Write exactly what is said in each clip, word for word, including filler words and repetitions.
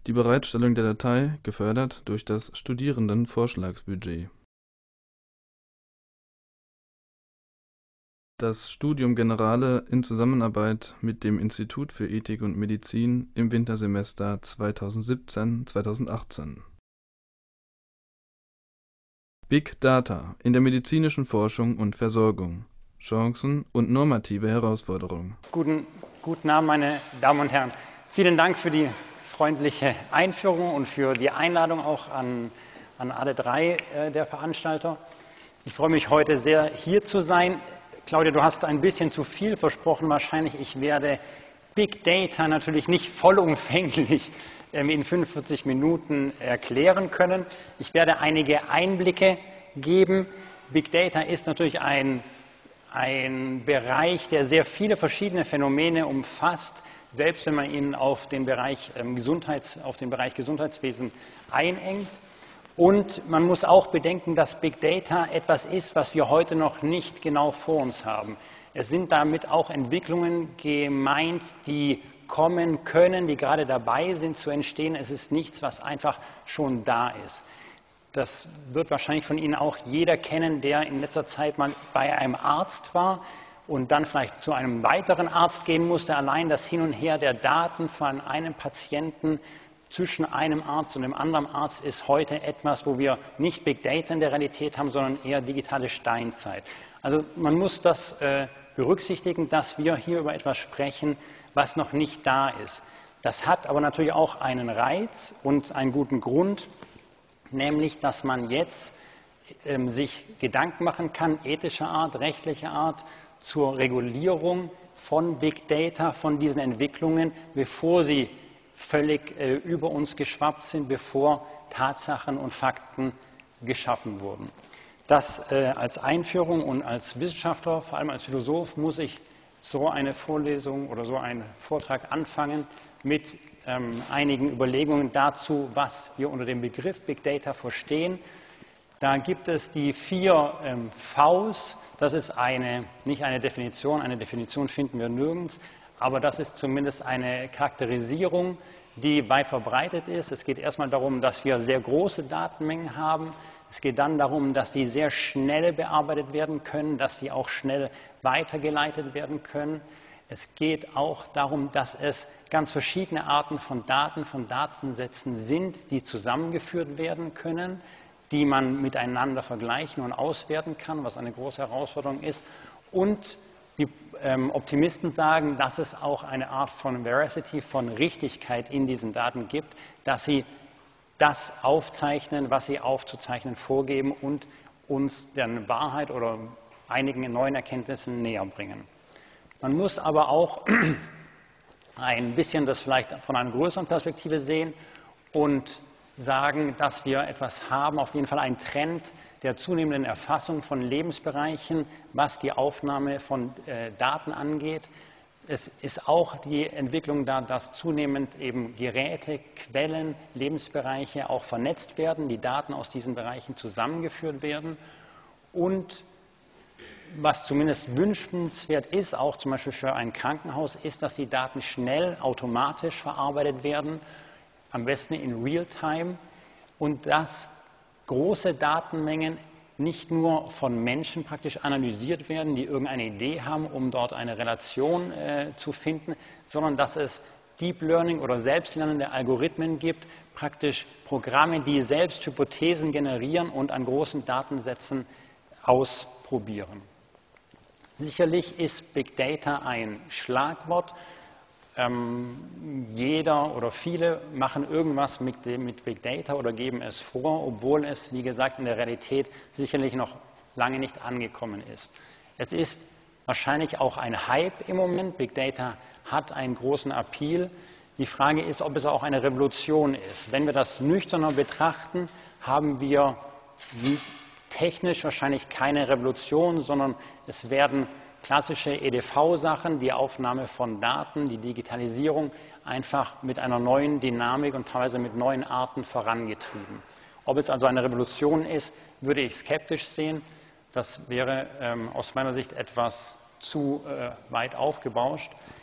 Die Bereitstellung der Datei gefördert durch das Studierendenvorschlagsbudget. Das Studium Generale in Zusammenarbeit mit dem Institut für Ethik und Medizin im Wintersemester zweitausendsiebzehn zweitausendachtzehn. Big Data in der medizinischen Forschung und Versorgung. Chancen und normative Herausforderungen. Guten, guten Abend, meine Damen und Herren. Vielen Dank für die freundliche Einführung und für die Einladung auch an, an alle drei äh, der Veranstalter. Ich freue mich heute sehr, hier zu sein. Claudia, du hast ein bisschen zu viel versprochen wahrscheinlich. Ich werde Big Data natürlich nicht vollumfänglich ähm, in fünfundvierzig Minuten erklären können. Ich werde einige Einblicke geben. Big Data ist natürlich ein, ein Bereich, der sehr viele verschiedene Phänomene umfasst, selbst wenn man ihn auf den Bereich, ähm, Gesundheits-, auf den Bereich Gesundheitswesen einengt. Und man muss auch bedenken, dass Big Data etwas ist, was wir heute noch nicht genau vor uns haben. Es sind damit auch Entwicklungen gemeint, die kommen können, die gerade dabei sind zu entstehen. Es ist nichts, was einfach schon da ist. Das wird wahrscheinlich von Ihnen auch jeder kennen, der in letzter Zeit mal bei einem Arzt war und dann vielleicht zu einem weiteren Arzt gehen musste. Allein das Hin und Her der Daten von einem Patienten zwischen einem Arzt und dem anderen Arzt ist heute etwas, wo wir nicht Big Data in der Realität haben, sondern eher digitale Steinzeit. Also man muss das äh, berücksichtigen, dass wir hier über etwas sprechen, was noch nicht da ist. Das hat aber natürlich auch einen Reiz und einen guten Grund, nämlich, dass man jetzt ähm, sich Gedanken machen kann, ethischer Art, rechtlicher Art, zur Regulierung von Big Data, von diesen Entwicklungen, bevor sie völlig äh, über uns geschwappt sind, bevor Tatsachen und Fakten geschaffen wurden. Das äh, als Einführung und als Wissenschaftler, vor allem als Philosoph, muss ich so eine Vorlesung oder so einen Vortrag anfangen mit ähm, einigen Überlegungen dazu, was wir unter dem Begriff Big Data verstehen. Da gibt es die vier ähm, Vs. Das ist eine, nicht eine Definition, eine Definition finden wir nirgends, aber das ist zumindest eine Charakterisierung, die weit verbreitet ist. Es geht erstmal darum, dass wir sehr große Datenmengen haben. Es geht dann darum, dass die sehr schnell bearbeitet werden können, dass die auch schnell weitergeleitet werden können. Es geht auch darum, dass es ganz verschiedene Arten von Daten, von Datensätzen sind, die zusammengeführt werden können, die man miteinander vergleichen und auswerten kann, was eine große Herausforderung ist. Und die ähm, Optimisten sagen, dass es auch eine Art von Veracity, von Richtigkeit in diesen Daten gibt, dass sie das aufzeichnen, was sie aufzuzeichnen vorgeben und uns der Wahrheit oder einigen neuen Erkenntnissen näher bringen. Man muss aber auch ein bisschen das vielleicht von einer größeren Perspektive sehen und sagen, dass wir etwas haben, auf jeden Fall einen Trend der zunehmenden Erfassung von Lebensbereichen, was die Aufnahme von äh, Daten angeht. Es ist auch die Entwicklung da, dass zunehmend eben Geräte, Quellen, Lebensbereiche auch vernetzt werden, die Daten aus diesen Bereichen zusammengeführt werden. Und was zumindest wünschenswert ist, auch zum Beispiel für ein Krankenhaus, ist, dass die Daten schnell, automatisch verarbeitet werden, am besten in Realtime, und dass große Datenmengen nicht nur von Menschen praktisch analysiert werden, die irgendeine Idee haben, um dort eine Relation äh, zu finden, sondern dass es Deep Learning oder selbstlernende Algorithmen gibt, praktisch Programme, die selbst Hypothesen generieren und an großen Datensätzen ausprobieren. Sicherlich ist Big Data ein Schlagwort. Ähm, jeder oder viele machen irgendwas mit, dem, mit Big Data oder geben es vor, obwohl es, wie gesagt, in der Realität sicherlich noch lange nicht angekommen ist. Es ist wahrscheinlich auch ein Hype im Moment. Big Data hat einen großen Appeal. Die Frage ist, ob es auch eine Revolution ist. Wenn wir das nüchterner betrachten, haben wir technisch wahrscheinlich keine Revolution, sondern es werden klassische E D V-Sachen, die Aufnahme von Daten, die Digitalisierung einfach mit einer neuen Dynamik und teilweise mit neuen Arten vorangetrieben. Ob es also eine Revolution ist, würde ich skeptisch sehen. Das wäre ähm, aus meiner Sicht etwas zu äh, weit aufgebauscht.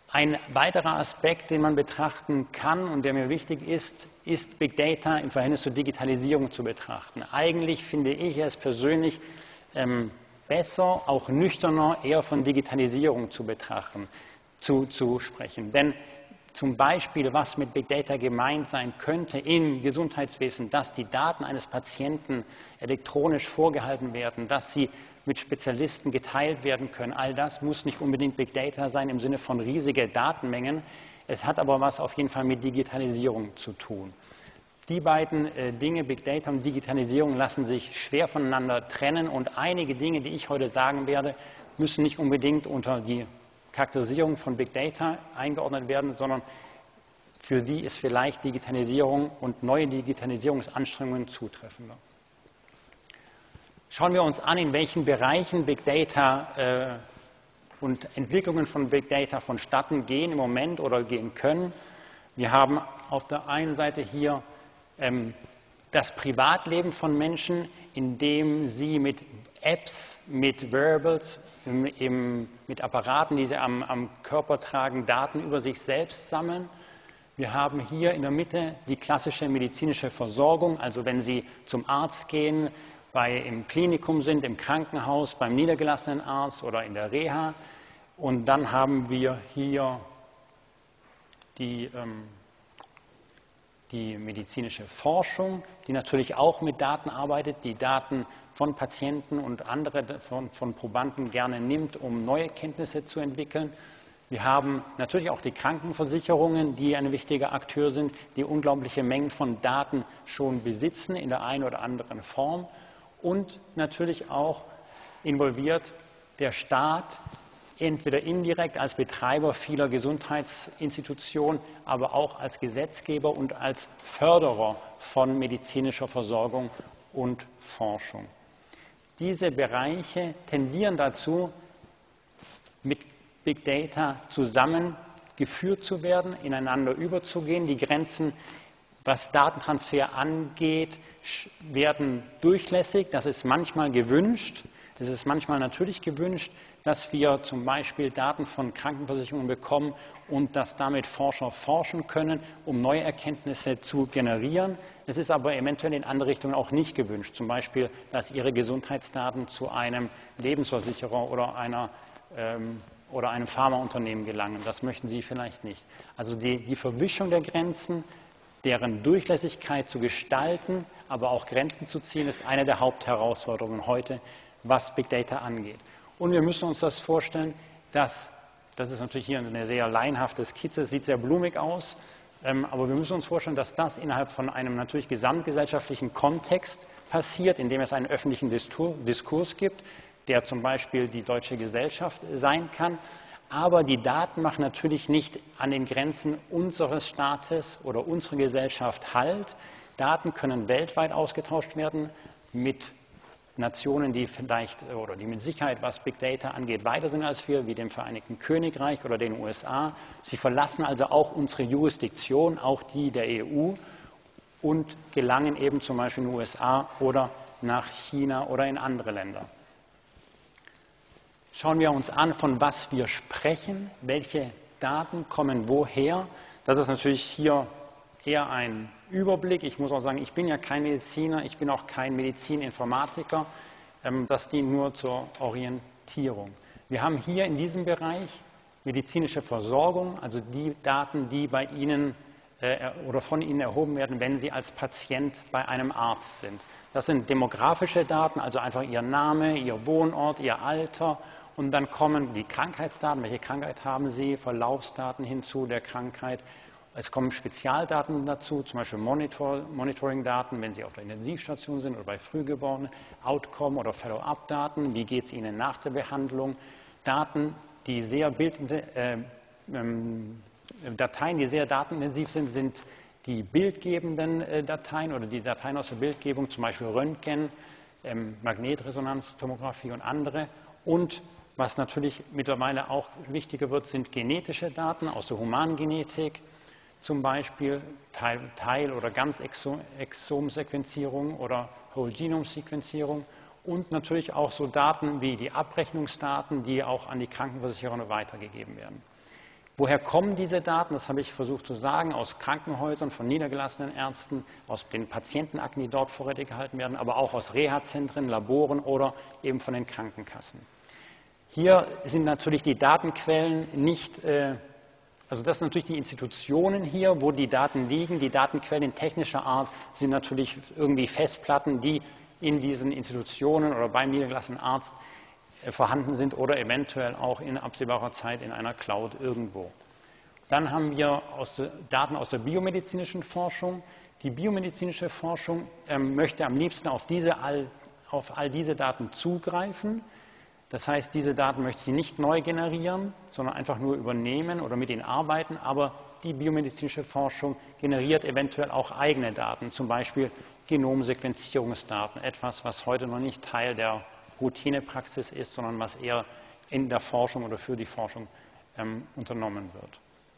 Ein weiterer Aspekt, den man betrachten kann und der mir wichtig ist, ist Big Data im Verhältnis zur Digitalisierung zu betrachten. Eigentlich finde ich es persönlich ähm, besser, auch nüchterner, eher von Digitalisierung zu betrachten, zu, zu sprechen. Denn zum Beispiel, was mit Big Data gemeint sein könnte im Gesundheitswesen, dass die Daten eines Patienten elektronisch vorgehalten werden, dass sie mit Spezialisten geteilt werden können. All das muss nicht unbedingt Big Data sein im Sinne von riesige Datenmengen. Es hat aber was auf jeden Fall mit Digitalisierung zu tun. Die beiden äh, Dinge, Big Data und Digitalisierung, lassen sich schwer voneinander trennen und einige Dinge, die ich heute sagen werde, müssen nicht unbedingt unter die Charakterisierung von Big Data eingeordnet werden, sondern für die ist vielleicht Digitalisierung und neue Digitalisierungsanstrengungen zutreffender. Schauen wir uns an, in welchen Bereichen Big Data äh, und Entwicklungen von Big Data vonstatten gehen im Moment oder gehen können. Wir haben auf der einen Seite hier ähm, das Privatleben von Menschen, indem sie mit Apps, mit Wearables, im, im, mit Apparaten, die sie am, am Körper tragen, Daten über sich selbst sammeln. Wir haben hier in der Mitte die klassische medizinische Versorgung, also wenn Sie zum Arzt gehen, bei, im Klinikum sind, im Krankenhaus, beim niedergelassenen Arzt oder in der Reha. Und dann haben wir hier die, ähm, die medizinische Forschung, die natürlich auch mit Daten arbeitet, die Daten von Patienten und andere von, von Probanden gerne nimmt, um neue Kenntnisse zu entwickeln. Wir haben natürlich auch die Krankenversicherungen, die ein wichtiger Akteur sind, die unglaubliche Mengen von Daten schon besitzen in der einen oder anderen Form. Und natürlich auch involviert der Staat, entweder indirekt als Betreiber vieler Gesundheitsinstitutionen, aber auch als Gesetzgeber und als Förderer von medizinischer Versorgung und Forschung. Diese Bereiche tendieren dazu, mit Big Data zusammengeführt zu werden, ineinander überzugehen. Die Grenzen, was Datentransfer angeht, werden durchlässig. Das ist manchmal gewünscht. Es ist manchmal natürlich gewünscht, dass wir zum Beispiel Daten von Krankenversicherungen bekommen und dass damit Forscher forschen können, um neue Erkenntnisse zu generieren. Es ist aber eventuell in andere Richtungen auch nicht gewünscht. Zum Beispiel, dass ihre Gesundheitsdaten zu einem Lebensversicherer oder einer ähm, oder einem Pharmaunternehmen gelangen. Das möchten Sie vielleicht nicht. Also die, die Verwischung der Grenzen, deren Durchlässigkeit zu gestalten, aber auch Grenzen zu ziehen, ist eine der Hauptherausforderungen heute, was Big Data angeht. Und wir müssen uns das vorstellen, dass, das ist natürlich hier eine sehr laienhafte Skizze, sieht sehr blumig aus, ähm, aber wir müssen uns vorstellen, dass das innerhalb von einem natürlich gesamtgesellschaftlichen Kontext passiert, in dem es einen öffentlichen Diskurs gibt, der zum Beispiel die deutsche Gesellschaft sein kann. Aber die Daten machen natürlich nicht an den Grenzen unseres Staates oder unserer Gesellschaft Halt. Daten können weltweit ausgetauscht werden mit Nationen, die vielleicht oder die mit Sicherheit, was Big Data angeht, weiter sind als wir, wie dem Vereinigten Königreich oder den U S A. Sie verlassen also auch unsere Jurisdiktion, auch die der E U, und gelangen eben zum Beispiel in den U S A oder nach China oder in andere Länder. Schauen wir uns an, von was wir sprechen, welche Daten kommen woher. Das ist natürlich hier eher ein Überblick. Ich muss auch sagen, ich bin ja kein Mediziner, ich bin auch kein Medizininformatiker. Das dient nur zur Orientierung. Wir haben hier in diesem Bereich medizinische Versorgung, also die Daten, die bei Ihnen äh, oder von Ihnen erhoben werden, wenn Sie als Patient bei einem Arzt sind. Das sind demografische Daten, also einfach Ihr Name, Ihr Wohnort, Ihr Alter. Und dann kommen die Krankheitsdaten, welche Krankheit haben Sie, Verlaufsdaten hinzu der Krankheit. Es kommen Spezialdaten dazu, zum Beispiel Monitor, Monitoring-Daten, wenn Sie auf der Intensivstation sind oder bei Frühgeborenen, Outcome- oder Follow-up-Daten, wie geht es Ihnen nach der Behandlung, Daten, die sehr Bild, äh, ähm, Dateien, die sehr datenintensiv sind, sind die bildgebenden äh, Dateien oder die Dateien aus der Bildgebung, zum Beispiel Röntgen, ähm, Magnetresonanztomographie und andere. Und was natürlich mittlerweile auch wichtiger wird, sind genetische Daten aus der Humangenetik, zum Beispiel Teil-, Teil oder ganz Exomsequenzierung oder Whole-Genome-Sequenzierung und natürlich auch so Daten wie die Abrechnungsdaten, die auch an die Krankenversicherer weitergegeben werden. Woher kommen diese Daten? Das habe ich versucht zu sagen, aus Krankenhäusern, von niedergelassenen Ärzten, aus den Patientenakten, die dort vorrätig gehalten werden, aber auch aus Reha-Zentren, Laboren oder eben von den Krankenkassen. Hier sind natürlich die Datenquellen nicht, äh, also das sind natürlich die Institutionen hier, wo die Daten liegen. Die Datenquellen in technischer Art sind natürlich irgendwie Festplatten, die in diesen Institutionen oder beim niedergelassenen Arzt vorhanden sind oder eventuell auch in absehbarer Zeit in einer Cloud irgendwo. Dann haben wir aus der, Daten aus der biomedizinischen Forschung. Die biomedizinische Forschung ähm, möchte am liebsten auf, diese all, auf all diese Daten zugreifen. Das heißt, diese Daten möchte sie nicht neu generieren, sondern einfach nur übernehmen oder mit ihnen arbeiten. Aber die biomedizinische Forschung generiert eventuell auch eigene Daten, zum Beispiel Genomsequenzierungsdaten, etwas, was heute noch nicht Teil der Routinepraxis ist, sondern was eher in der Forschung oder für die Forschung ähm, unternommen wird.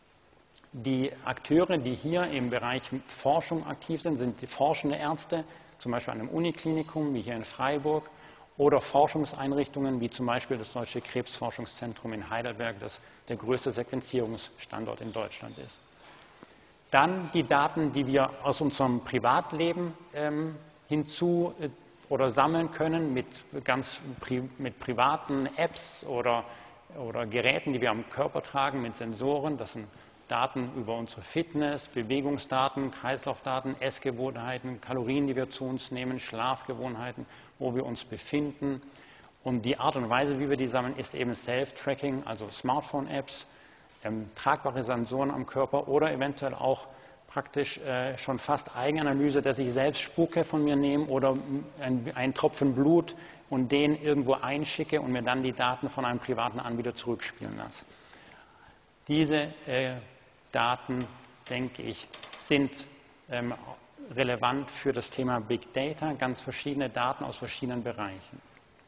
Die Akteure, die hier im Bereich Forschung aktiv sind, sind die forschende Ärzte, zum Beispiel an einem Uniklinikum wie hier in Freiburg, oder Forschungseinrichtungen wie zum Beispiel das Deutsche Krebsforschungszentrum in Heidelberg, das der größte Sequenzierungsstandort in Deutschland ist. Dann die Daten, die wir aus unserem Privatleben ähm, hinzu äh, oder sammeln können mit ganz pri mit privaten Apps oder, oder Geräten, die wir am Körper tragen, mit Sensoren. Das sind Daten über unsere Fitness, Bewegungsdaten, Kreislaufdaten, Essgewohnheiten, Kalorien, die wir zu uns nehmen, Schlafgewohnheiten, wo wir uns befinden. Und die Art und Weise, wie wir die sammeln, ist eben Self-Tracking, also Smartphone-Apps, ähm, tragbare Sensoren am Körper oder eventuell auch praktisch äh, schon fast Eigenanalyse, dass ich selbst Spucke von mir nehme oder ein, ein Tropfen Blut und den irgendwo einschicke und mir dann die Daten von einem privaten Anbieter zurückspielen lasse. Diese äh, Daten, denke ich, sind ähm, relevant für das Thema Big Data, ganz verschiedene Daten aus verschiedenen Bereichen.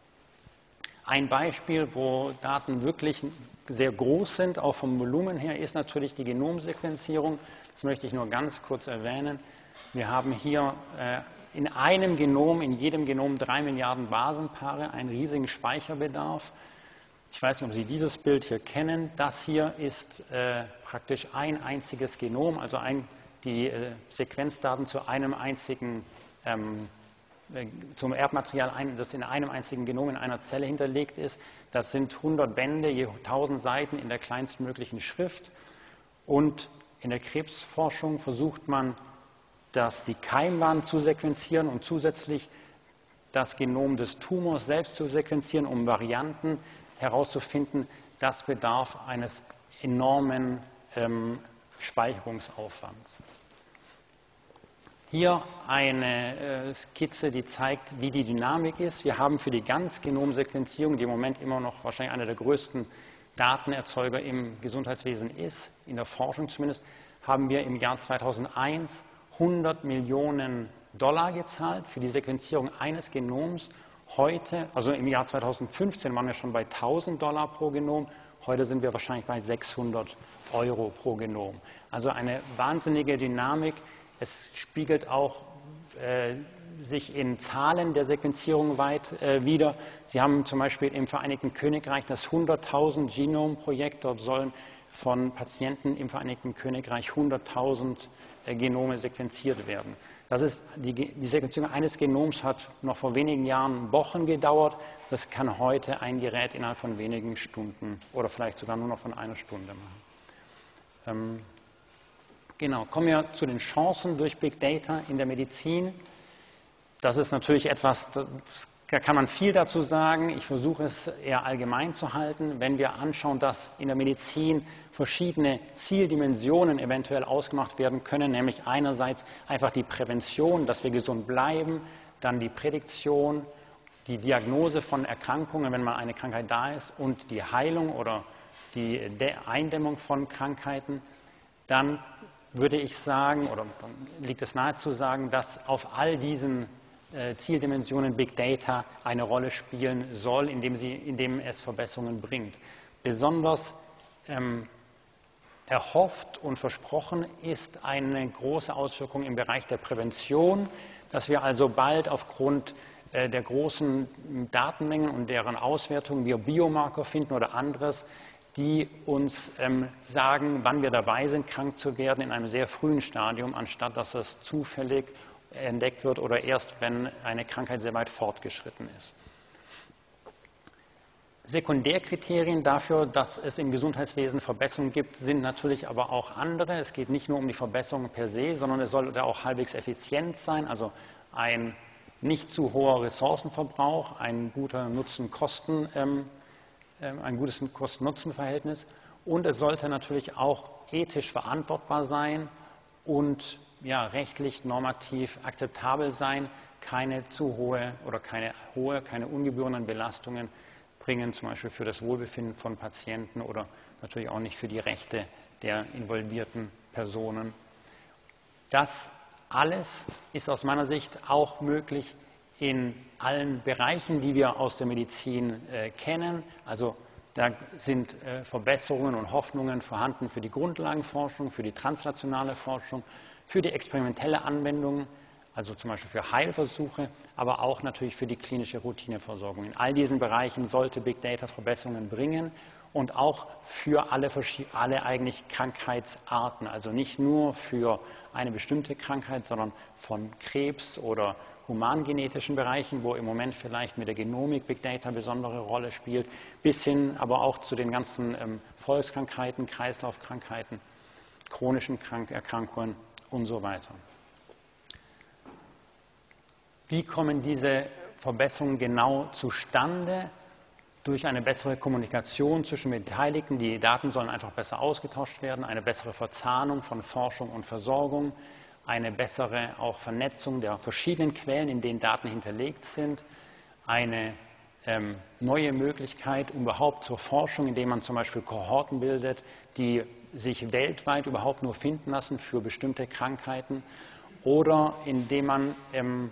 Ein Beispiel, wo Daten wirklich sehr groß sind, auch vom Volumen her, ist natürlich die Genomsequenzierung. Das möchte ich nur ganz kurz erwähnen. Wir haben hier äh, in einem Genom, in jedem Genom drei Milliarden Basenpaare, einen riesigen Speicherbedarf. Ich weiß nicht, ob Sie dieses Bild hier kennen. Das hier ist äh, praktisch ein einziges Genom, also ein, die äh, Sequenzdaten zu einem einzigen ähm, zum Erbmaterial, das in einem einzigen Genom in einer Zelle hinterlegt ist. Das sind hundert Bände, je tausend Seiten in der kleinstmöglichen Schrift. Und in der Krebsforschung versucht man, das, die Keimwand zu sequenzieren und zusätzlich das Genom des Tumors selbst zu sequenzieren, um Varianten herauszufinden. Das bedarf eines enormen ähm, Speicherungsaufwands. Hier eine äh, Skizze, die zeigt, wie die Dynamik ist. Wir haben für die Ganzgenomsequenzierung, die im Moment immer noch wahrscheinlich einer der größten Datenerzeuger im Gesundheitswesen ist, in der Forschung zumindest, haben wir im Jahr zweitausendeins hundert Millionen Dollar gezahlt für die Sequenzierung eines Genoms. Heute, also im Jahr zweitausendfünfzehn waren wir schon bei tausend Dollar pro Genom, heute sind wir wahrscheinlich bei sechshundert Euro pro Genom. Also eine wahnsinnige Dynamik. Es spiegelt auch äh, sich in Zahlen der Sequenzierung weit äh, wider. Sie haben zum Beispiel im Vereinigten Königreich das hunderttausend Genom-Projekt. Dort sollen von Patienten im Vereinigten Königreich hunderttausend äh, Genome sequenziert werden. Das ist, die, die Sequenzierung eines Genoms hat noch vor wenigen Jahren Wochen gedauert. Das kann heute ein Gerät innerhalb von wenigen Stunden oder vielleicht sogar nur noch von einer Stunde machen. Ähm, Genau, kommen wir zu den Chancen durch Big Data in der Medizin. Das ist natürlich etwas, da kann man viel dazu sagen. Ich versuche es eher allgemein zu halten. Wenn wir anschauen, dass in der Medizin verschiedene Zieldimensionen eventuell ausgemacht werden können, nämlich einerseits einfach die Prävention, dass wir gesund bleiben, dann die Prädiktion, die Diagnose von Erkrankungen, wenn mal eine Krankheit da ist, und die Heilung oder die Eindämmung von Krankheiten, dann würde ich sagen, oder dann liegt es nahe zu sagen, dass auf all diesen äh, Zieldimensionen Big Data eine Rolle spielen soll, indem, sie, indem es Verbesserungen bringt. Besonders ähm, erhofft und versprochen ist eine große Auswirkung im Bereich der Prävention, dass wir also bald aufgrund äh, der großen Datenmengen und deren Auswertung wir Biomarker finden oder anderes, die uns ähm, sagen, wann wir dabei sind, krank zu werden in einem sehr frühen Stadium, anstatt dass es zufällig entdeckt wird oder erst, wenn eine Krankheit sehr weit fortgeschritten ist. Sekundärkriterien dafür, dass es im Gesundheitswesen Verbesserungen gibt, sind natürlich aber auch andere. Es geht nicht nur um die Verbesserung per se, sondern es sollte auch halbwegs effizient sein, also ein nicht zu hoher Ressourcenverbrauch, ein guter Nutzen-Kosten, ähm, ein gutes Kosten-Nutzen-Verhältnis, und es sollte natürlich auch ethisch verantwortbar sein und ja, rechtlich normativ akzeptabel sein, keine zu hohe oder keine hohe, keine ungebührenden Belastungen bringen, zum Beispiel für das Wohlbefinden von Patienten oder natürlich auch nicht für die Rechte der involvierten Personen. Das alles ist aus meiner Sicht auch möglich in allen Bereichen, die wir aus der Medizin äh, kennen. Also da sind äh, Verbesserungen und Hoffnungen vorhanden für die Grundlagenforschung, für die translationale Forschung, für die experimentelle Anwendung, also zum Beispiel für Heilversuche, aber auch natürlich für die klinische Routineversorgung. In all diesen Bereichen sollte Big Data Verbesserungen bringen und auch für alle, alle eigentlich Krankheitsarten, also nicht nur für eine bestimmte Krankheit, sondern von Krebs oder humangenetischen Bereichen, wo im Moment vielleicht mit der Genomik Big Data eine besondere Rolle spielt, bis hin aber auch zu den ganzen ähm, Volkskrankheiten, Kreislaufkrankheiten, chronischen Krank Erkrankungen und so weiter. Wie kommen diese Verbesserungen genau zustande? Durch eine bessere Kommunikation zwischen Beteiligten. Die Daten sollen einfach besser ausgetauscht werden, eine bessere Verzahnung von Forschung und Versorgung, eine bessere auch Vernetzung der verschiedenen Quellen, in denen Daten hinterlegt sind, eine ähm, neue Möglichkeit überhaupt zur Forschung, indem man zum Beispiel Kohorten bildet, die sich weltweit überhaupt nur finden lassen für bestimmte Krankheiten, oder indem man ähm,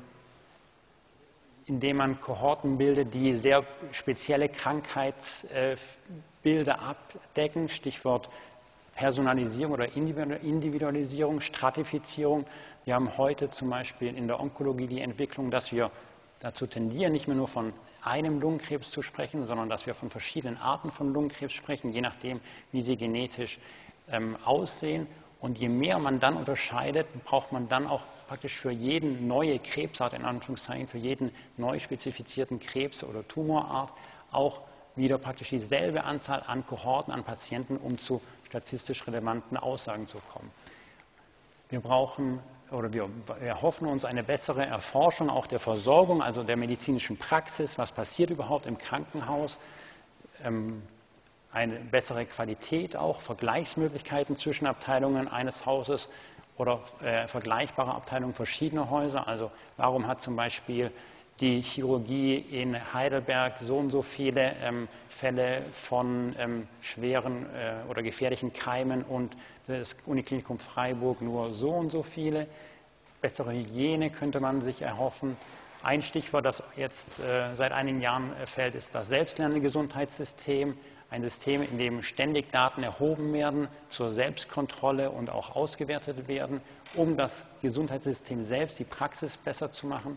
indem man Kohorten bildet, die sehr spezielle Krankheitsbilder abdecken, Stichwort Personalisierung oder Individualisierung, Stratifizierung. Wir haben heute zum Beispiel in der Onkologie die Entwicklung, dass wir dazu tendieren, nicht mehr nur von einem Lungenkrebs zu sprechen, sondern dass wir von verschiedenen Arten von Lungenkrebs sprechen, je nachdem, wie sie genetisch ähm, aussehen. Und je mehr man dann unterscheidet, braucht man dann auch praktisch für jeden neue Krebsart, in Anführungszeichen, für jeden neu spezifizierten Krebs- oder Tumorart auch wieder praktisch dieselbe Anzahl an Kohorten, an Patienten, um zu statistisch relevanten Aussagen zu kommen. Wir brauchen oder wir erhoffen uns eine bessere Erforschung auch der Versorgung, also der medizinischen Praxis, was passiert überhaupt im Krankenhaus, ähm, eine bessere Qualität auch, Vergleichsmöglichkeiten zwischen Abteilungen eines Hauses oder äh, vergleichbare Abteilungen verschiedener Häuser. Also warum hat zum Beispiel die Chirurgie in Heidelberg so und so viele ähm, Fälle von ähm, schweren äh, oder gefährlichen Keimen und das Uniklinikum Freiburg nur so und so viele. Bessere Hygiene könnte man sich erhoffen. Ein Stichwort, das jetzt äh, seit einigen Jahren äh, fällt, ist das selbstlernende Gesundheitssystem. Ein System, in dem ständig Daten erhoben werden, zur Selbstkontrolle und auch ausgewertet werden, um das Gesundheitssystem selbst, die Praxis besser zu machen.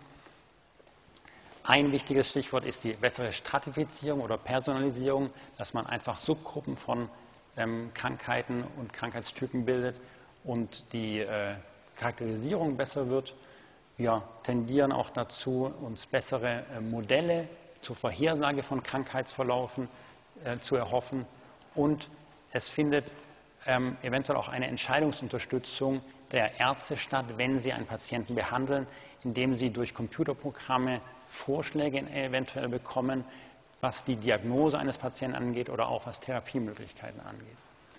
Ein wichtiges Stichwort ist die bessere Stratifizierung oder Personalisierung, dass man einfach Subgruppen von ähm, Krankheiten und Krankheitstypen bildet und die äh, Charakterisierung besser wird. Wir tendieren auch dazu, uns bessere äh, Modelle zur Vorhersage von Krankheitsverlaufen äh, zu erhoffen, und es findet ähm, eventuell auch eine Entscheidungsunterstützung der Ärzte statt, wenn sie einen Patienten behandeln, indem sie durch Computerprogramme Vorschläge eventuell bekommen, was die Diagnose eines Patienten angeht oder auch was Therapiemöglichkeiten angeht.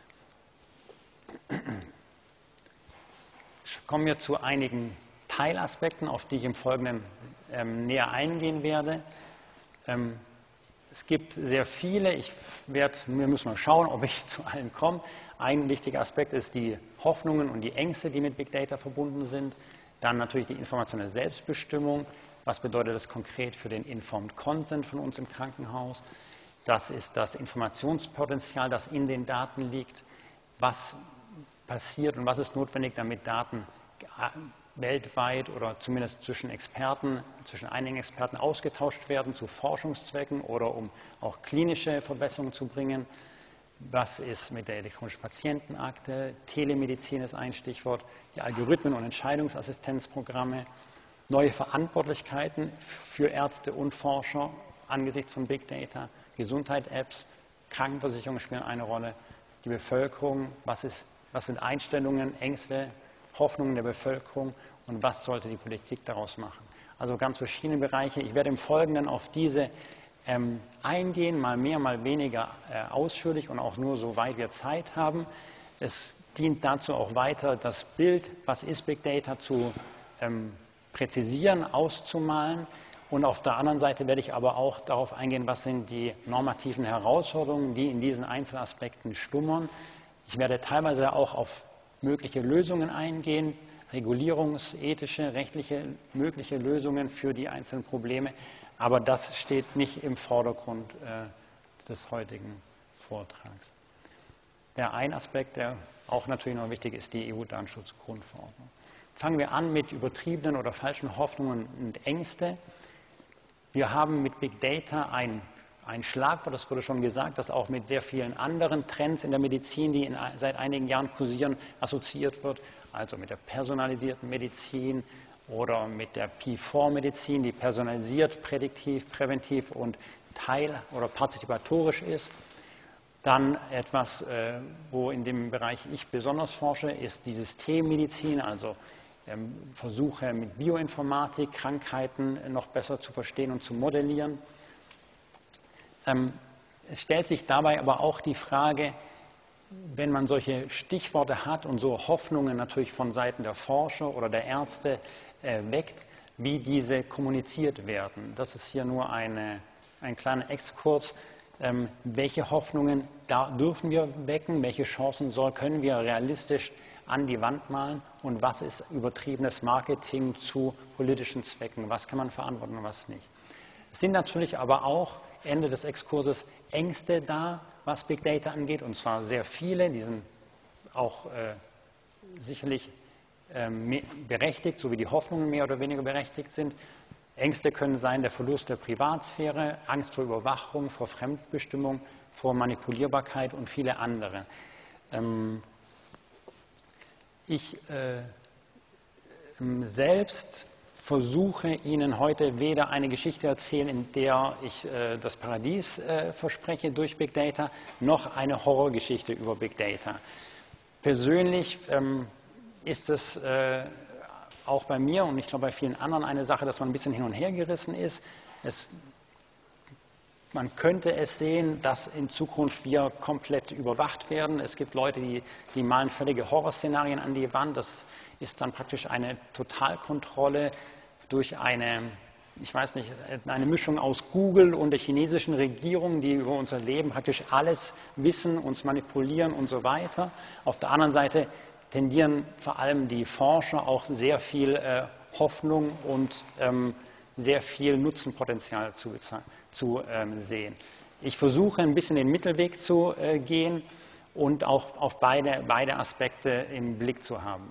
Kommen wir zu einigen Teilaspekten, auf die ich im Folgenden ähm, näher eingehen werde. Ähm, es gibt sehr viele, ich werde, wir müssen mal schauen, ob ich zu allen komme. Ein wichtiger Aspekt ist die Hoffnungen und die Ängste, die mit Big Data verbunden sind. Dann natürlich die informationelle Selbstbestimmung. Was bedeutet das konkret für den Informed Consent von uns im Krankenhaus? Das ist das Informationspotenzial, das in den Daten liegt. Was passiert und was ist notwendig, damit Daten weltweit oder zumindest zwischen Experten, zwischen einigen Experten ausgetauscht werden zu Forschungszwecken oder um auch klinische Verbesserungen zu bringen? Was ist mit der elektronischen Patientenakte? Telemedizin ist ein Stichwort. Die Algorithmen und Entscheidungsassistenzprogramme. Neue Verantwortlichkeiten für Ärzte und Forscher angesichts von Big Data. Gesundheit-Apps, Krankenversicherungen spielen eine Rolle. Die Bevölkerung, was, ist, was sind Einstellungen, Ängste, Hoffnungen der Bevölkerung und was sollte die Politik daraus machen? Also ganz verschiedene Bereiche. Ich werde im Folgenden auf diese ähm, eingehen, mal mehr, mal weniger äh, ausführlich und auch nur soweit wir Zeit haben. Es dient dazu auch weiter, das Bild, was ist Big Data, zu ähm, präzisieren, auszumalen. Und auf der anderen Seite werde ich aber auch darauf eingehen, was sind die normativen Herausforderungen, die in diesen Einzelaspekten schlummern. Ich werde teilweise auch auf mögliche Lösungen eingehen, regulierungsethische, rechtliche, mögliche Lösungen für die einzelnen Probleme. Aber das steht nicht im Vordergrund äh, des heutigen Vortrags. Der ein Aspekt, der auch natürlich noch wichtig ist, die E U-Datenschutzgrundverordnung. Fangen wir an mit übertriebenen oder falschen Hoffnungen und Ängste. Wir haben mit Big Data ein, ein Schlagwort, das wurde schon gesagt, das auch mit sehr vielen anderen Trends in der Medizin, die in, seit einigen Jahren kursieren, assoziiert wird. Also mit der personalisierten Medizin oder mit der P vier Medizin, die personalisiert, prädiktiv, präventiv und teil- oder partizipatorisch ist. Dann etwas, äh, wo in dem Bereich ich besonders forsche, ist die Systemmedizin, also ähm, Versuche mit Bioinformatik, Krankheiten noch besser zu verstehen und zu modellieren. Ähm, es stellt sich dabei aber auch die Frage, wenn man solche Stichworte hat und so Hoffnungen natürlich von Seiten der Forscher oder der Ärzte äh, weckt, wie diese kommuniziert werden. Das ist hier nur eine, ein kleiner Exkurs. Ähm, welche Hoffnungen da dürfen wir wecken, welche Chancen soll, können wir realistisch an die Wand malen und was ist übertriebenes Marketing zu politischen Zwecken, was kann man verantworten und was nicht. Es sind natürlich aber auch, Ende des Exkurses, Ängste da, was Big Data angeht, und zwar sehr viele, die sind auch äh, sicherlich äh, berechtigt, so wie die Hoffnungen mehr oder weniger berechtigt sind. Ängste können sein der Verlust der Privatsphäre, Angst vor Überwachung, vor Fremdbestimmung, vor Manipulierbarkeit und viele andere. Ähm, ich äh, selbst versuche Ihnen heute weder eine Geschichte erzählen, in der ich äh, das Paradies äh, verspreche durch Big Data, noch eine Horrorgeschichte über Big Data. Persönlich ähm, ist es äh, auch bei mir und ich glaube bei vielen anderen eine Sache, dass man ein bisschen hin und her gerissen ist. Es, man könnte es sehen, dass in Zukunft wir komplett überwacht werden. Es gibt Leute, die, die malen völlige Horrorszenarien an die Wand. Das ist dann praktisch eine Totalkontrolle durch eine, ich weiß nicht, eine Mischung aus Google und der chinesischen Regierung, die über unser Leben praktisch alles wissen, uns manipulieren und so weiter. Auf der anderen Seite tendieren vor allem die Forscher auch sehr viel äh, Hoffnung und ähm, sehr viel Nutzenpotenzial zu, zu ähm, sehen. Ich versuche ein bisschen den Mittelweg zu äh, gehen und auch auf beide, beide Aspekte im Blick zu haben.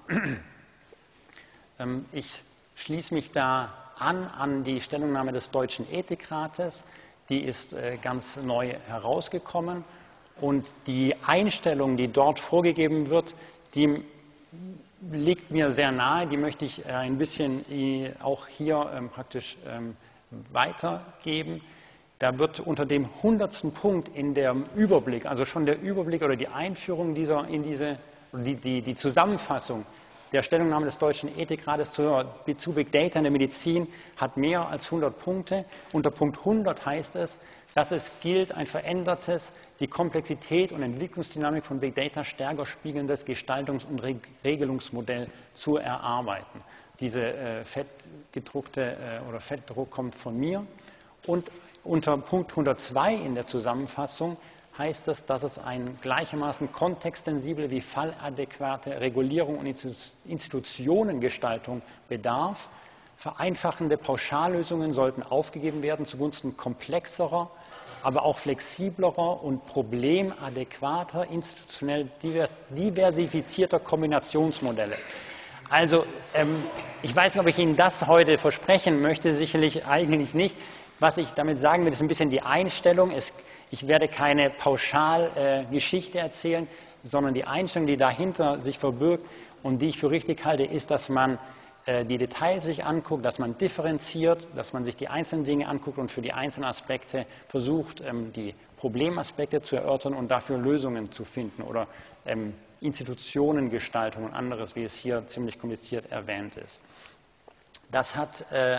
ähm, ich schließe mich da an an die Stellungnahme des Deutschen Ethikrates. Die ist äh, ganz neu herausgekommen und die Einstellung, die dort vorgegeben wird, die liegt mir sehr nahe, die möchte ich ein bisschen auch hier ähm, praktisch ähm, weitergeben. Da wird unter dem hundertsten Punkt in dem Überblick, also schon der Überblick oder die Einführung dieser, in diese, die, die, die Zusammenfassung der Stellungnahme des Deutschen Ethikrates zu, zu Big Data in der Medizin hat mehr als hundert Punkte. Unter Punkt hundert heißt es, dass es gilt, ein verändertes, die Komplexität und Entwicklungsdynamik von Big Data stärker spiegelndes Gestaltungs- und Regelungsmodell zu erarbeiten. Diese äh, fettgedruckte äh, oder Fettdruck kommt von mir. Und unter Punkt hundertzwei in der Zusammenfassung heißt es, dass es ein gleichermaßen kontextsensible wie falladäquate Regulierung und Institutionengestaltung bedarf. Vereinfachende Pauschallösungen sollten aufgegeben werden zugunsten komplexerer, aber auch flexiblerer und problemadäquater, institutionell diversifizierter Kombinationsmodelle. Also, ähm, ich weiß nicht, ob ich Ihnen das heute versprechen möchte, sicherlich eigentlich nicht. Was ich damit sagen will, ist ein bisschen die Einstellung. Es, ich werde keine Pauschalgeschichte äh, erzählen, sondern die Einstellung, die dahinter sich verbirgt und die ich für richtig halte, ist, dass man äh, die Details sich anguckt, dass man differenziert, dass man sich die einzelnen Dinge anguckt und für die einzelnen Aspekte versucht, ähm, die Problemaspekte zu erörtern und dafür Lösungen zu finden oder ähm, Institutionengestaltung und anderes, wie es hier ziemlich kompliziert erwähnt ist. Das hat äh,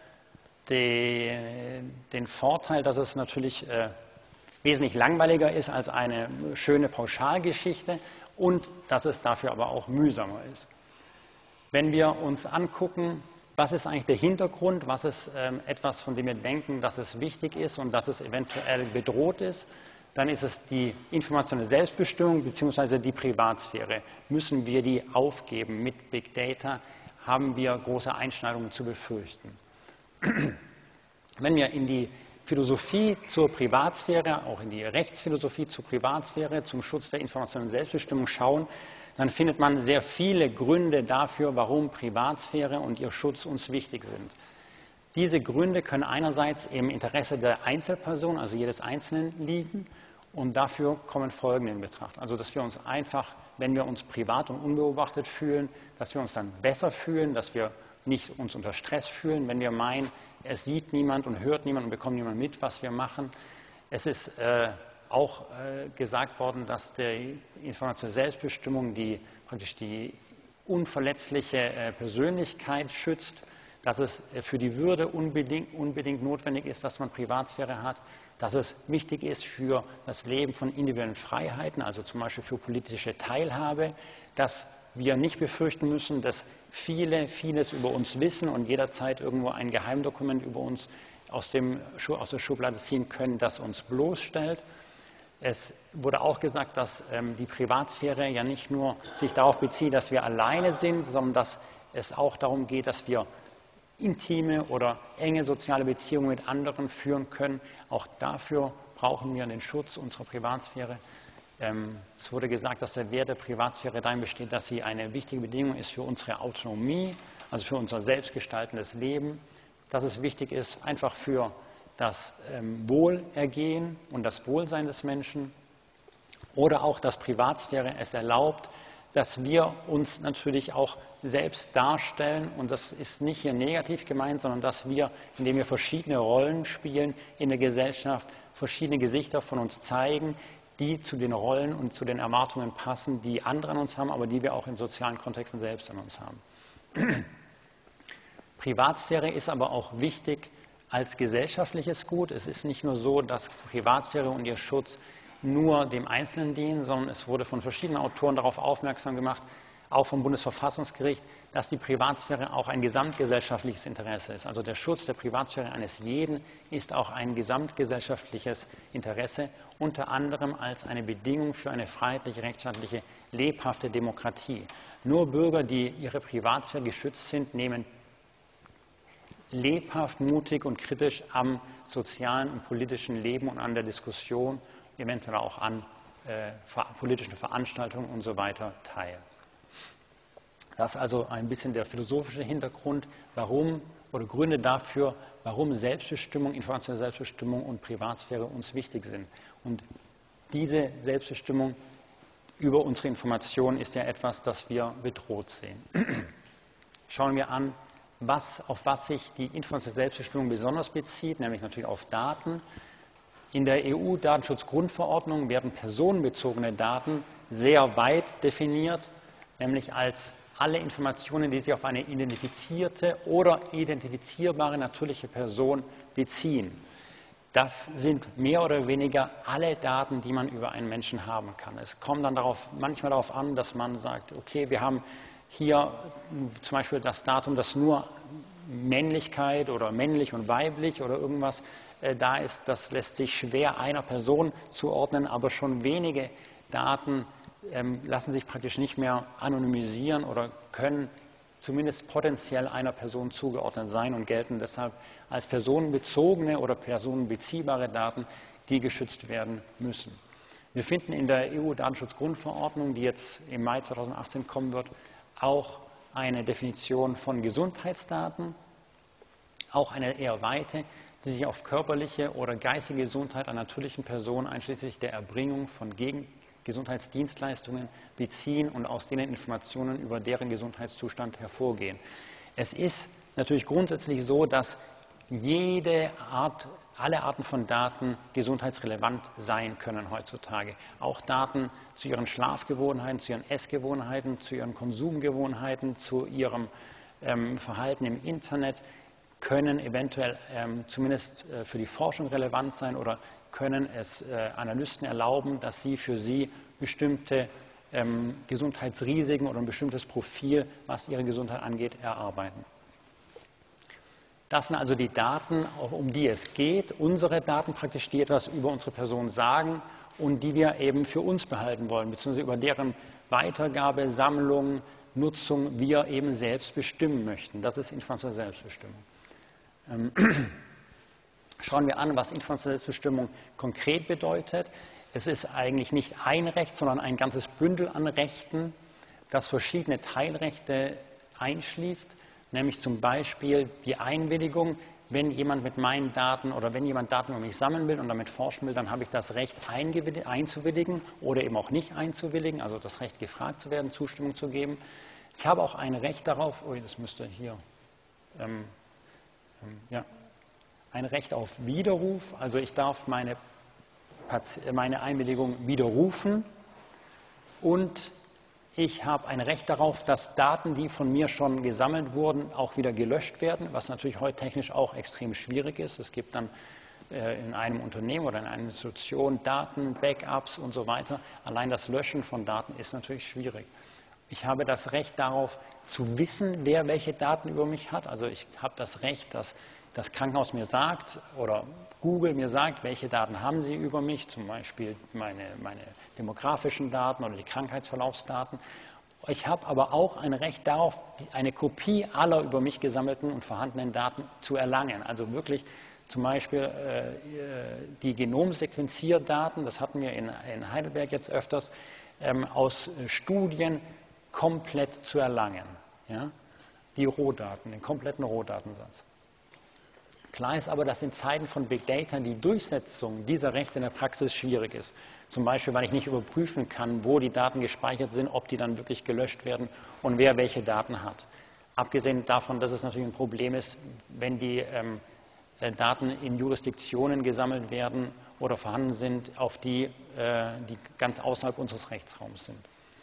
die, den Vorteil, dass es natürlich äh, wesentlich langweiliger ist als eine schöne Pauschalgeschichte und dass es dafür aber auch mühsamer ist. Wenn wir uns angucken, was ist eigentlich der Hintergrund, was ist ähm, etwas, von dem wir denken, dass es wichtig ist und dass es eventuell bedroht ist, dann ist es die informationelle Selbstbestimmung bzw. die Privatsphäre. Müssen wir die aufgeben? Mit Big Data haben wir große Einschneidungen zu befürchten. Wenn wir in die Philosophie zur Privatsphäre, auch in die Rechtsphilosophie zur Privatsphäre, zum Schutz der informationellen Selbstbestimmung schauen, dann findet man sehr viele Gründe dafür, warum Privatsphäre und ihr Schutz uns wichtig sind. Diese Gründe können einerseits im Interesse der Einzelperson, also jedes Einzelnen, liegen und dafür kommen folgende in Betracht. Also, dass wir uns einfach, wenn wir uns privat und unbeobachtet fühlen, dass wir uns dann besser fühlen, dass wir nicht uns unter Stress fühlen, wenn wir meinen, es sieht niemand und hört niemand und bekommt niemand mit, was wir machen. Es ist äh, auch äh, gesagt worden, dass die informationelle Selbstbestimmung die, praktisch die unverletzliche äh, Persönlichkeit schützt, dass es äh, für die Würde unbedingt, unbedingt notwendig ist, dass man Privatsphäre hat, dass es wichtig ist für das Leben von individuellen Freiheiten, also zum Beispiel für politische Teilhabe, dass wir nicht befürchten müssen, dass viele vieles über uns wissen und jederzeit irgendwo ein Geheimdokument über uns aus, dem, aus der Schublade ziehen können, das uns bloßstellt. Es wurde auch gesagt, dass ähm, die Privatsphäre ja nicht nur sich darauf bezieht, dass wir alleine sind, sondern dass es auch darum geht, dass wir intime oder enge soziale Beziehungen mit anderen führen können. Auch dafür brauchen wir den Schutz unserer Privatsphäre. Ähm, es wurde gesagt, dass der Wert der Privatsphäre darin besteht, dass sie eine wichtige Bedingung ist für unsere Autonomie, also für unser selbstgestaltendes Leben, dass es wichtig ist, einfach für das ähm, Wohlergehen und das Wohlsein des Menschen oder auch, dass Privatsphäre es erlaubt, dass wir uns natürlich auch selbst darstellen, und das ist nicht hier negativ gemeint, sondern dass wir, indem wir verschiedene Rollen spielen in der Gesellschaft, verschiedene Gesichter von uns zeigen, die zu den Rollen und zu den Erwartungen passen, die andere an uns haben, aber die wir auch in sozialen Kontexten selbst an uns haben. Privatsphäre ist aber auch wichtig als gesellschaftliches Gut. Es ist nicht nur so, dass Privatsphäre und ihr Schutz nur dem Einzelnen dienen, sondern es wurde von verschiedenen Autoren darauf aufmerksam gemacht, auch vom Bundesverfassungsgericht, dass die Privatsphäre auch ein gesamtgesellschaftliches Interesse ist. Also der Schutz der Privatsphäre eines jeden ist auch ein gesamtgesellschaftliches Interesse, unter anderem als eine Bedingung für eine freiheitliche, rechtsstaatliche, lebhafte Demokratie. Nur Bürger, die ihre Privatsphäre geschützt sind, nehmen lebhaft, mutig und kritisch am sozialen und politischen Leben und an der Diskussion, eventuell auch an äh, politischen Veranstaltungen und so weiter teil. Das ist also ein bisschen der philosophische Hintergrund, warum oder Gründe dafür, warum Selbstbestimmung, informationelle Selbstbestimmung und Privatsphäre uns wichtig sind. Und diese Selbstbestimmung über unsere Informationen ist ja etwas, das wir bedroht sehen. Schauen wir an, was, auf was sich die informationelle Selbstbestimmung besonders bezieht, nämlich natürlich auf Daten. In der E U-Datenschutzgrundverordnung werden personenbezogene Daten sehr weit definiert, nämlich als alle Informationen, die sich auf eine identifizierte oder identifizierbare natürliche Person beziehen. Das sind mehr oder weniger alle Daten, die man über einen Menschen haben kann. Es kommt dann darauf, manchmal darauf an, dass man sagt, okay, wir haben hier zum Beispiel das Datum, das nur Männlichkeit oder männlich und weiblich oder irgendwas äh, da ist. Das lässt sich schwer einer Person zuordnen, aber schon wenige Daten ähm, lassen sich praktisch nicht mehr anonymisieren oder können zumindest potenziell einer Person zugeordnet sein und gelten deshalb als personenbezogene oder personenbeziehbare Daten, die geschützt werden müssen. Wir finden in der E U-Datenschutzgrundverordnung, die jetzt im Mai zweitausendachtzehn kommen wird, auch eine Definition von Gesundheitsdaten, auch eine eher weite. die sich auf körperliche oder geistige Gesundheit einer natürlichen Person einschließlich der Erbringung von Gegen Gesundheitsdienstleistungen beziehen und aus denen Informationen über deren Gesundheitszustand hervorgehen. Es ist natürlich grundsätzlich so, dass jede Art, alle Arten von Daten gesundheitsrelevant sein können heutzutage. Auch Daten zu ihren Schlafgewohnheiten, zu ihren Essgewohnheiten, zu ihren Konsumgewohnheiten, zu ihrem ähm, Verhalten im Internet können eventuell ähm, zumindest äh, für die Forschung relevant sein oder können es äh, Analysten erlauben, dass sie für sie bestimmte ähm, Gesundheitsrisiken oder ein bestimmtes Profil, was ihre Gesundheit angeht, erarbeiten. Das sind also die Daten, um die es geht, unsere Daten praktisch, die etwas über unsere Person sagen und die wir eben für uns behalten wollen, beziehungsweise über deren Weitergabe, Sammlung, Nutzung wir eben selbst bestimmen möchten. Das ist informationelle Selbstbestimmung. Ähm, schauen wir an, was informationelle Selbstbestimmung konkret bedeutet. Es ist eigentlich nicht ein Recht, sondern ein ganzes Bündel an Rechten, das verschiedene Teilrechte einschließt. Nämlich zum Beispiel die Einwilligung, wenn jemand mit meinen Daten oder wenn jemand Daten über mich sammeln will und damit forschen will, dann habe ich das Recht einzuwilligen oder eben auch nicht einzuwilligen, also das Recht gefragt zu werden, Zustimmung zu geben. Ich habe auch ein Recht darauf, oh, das müsste hier, ähm, ähm, ja, ein Recht auf Widerruf, also ich darf meine, meine Einwilligung widerrufen und ich habe ein Recht darauf, dass Daten, die von mir schon gesammelt wurden, auch wieder gelöscht werden, was natürlich heute technisch auch extrem schwierig ist. Es gibt dann äh, in einem Unternehmen oder in einer Institution Daten, Backups und so weiter. Allein das Löschen von Daten ist natürlich schwierig. Ich habe das Recht darauf, zu wissen, wer welche Daten über mich hat. Also ich habe das Recht, dass das Krankenhaus mir sagt oder Google mir sagt, welche Daten haben sie über mich, zum Beispiel meine, meine demografischen Daten oder die Krankheitsverlaufsdaten. Ich habe aber auch ein Recht darauf, eine Kopie aller über mich gesammelten und vorhandenen Daten zu erlangen. Also wirklich zum Beispiel äh, die Genomsequenzierdaten, das hatten wir in, in Heidelberg jetzt öfters, ähm, aus Studien komplett zu erlangen. Ja? Die Rohdaten, den kompletten Rohdatensatz. Klar ist aber, dass in Zeiten von Big Data die Durchsetzung dieser Rechte in der Praxis schwierig ist. Zum Beispiel, weil ich nicht überprüfen kann, wo die Daten gespeichert sind, ob die dann wirklich gelöscht werden und wer welche Daten hat. Abgesehen davon, dass es natürlich ein Problem ist, wenn die ähm, Daten in Jurisdiktionen gesammelt werden oder vorhanden sind, auf die, äh, die ganz außerhalb unseres Rechtsraums sind.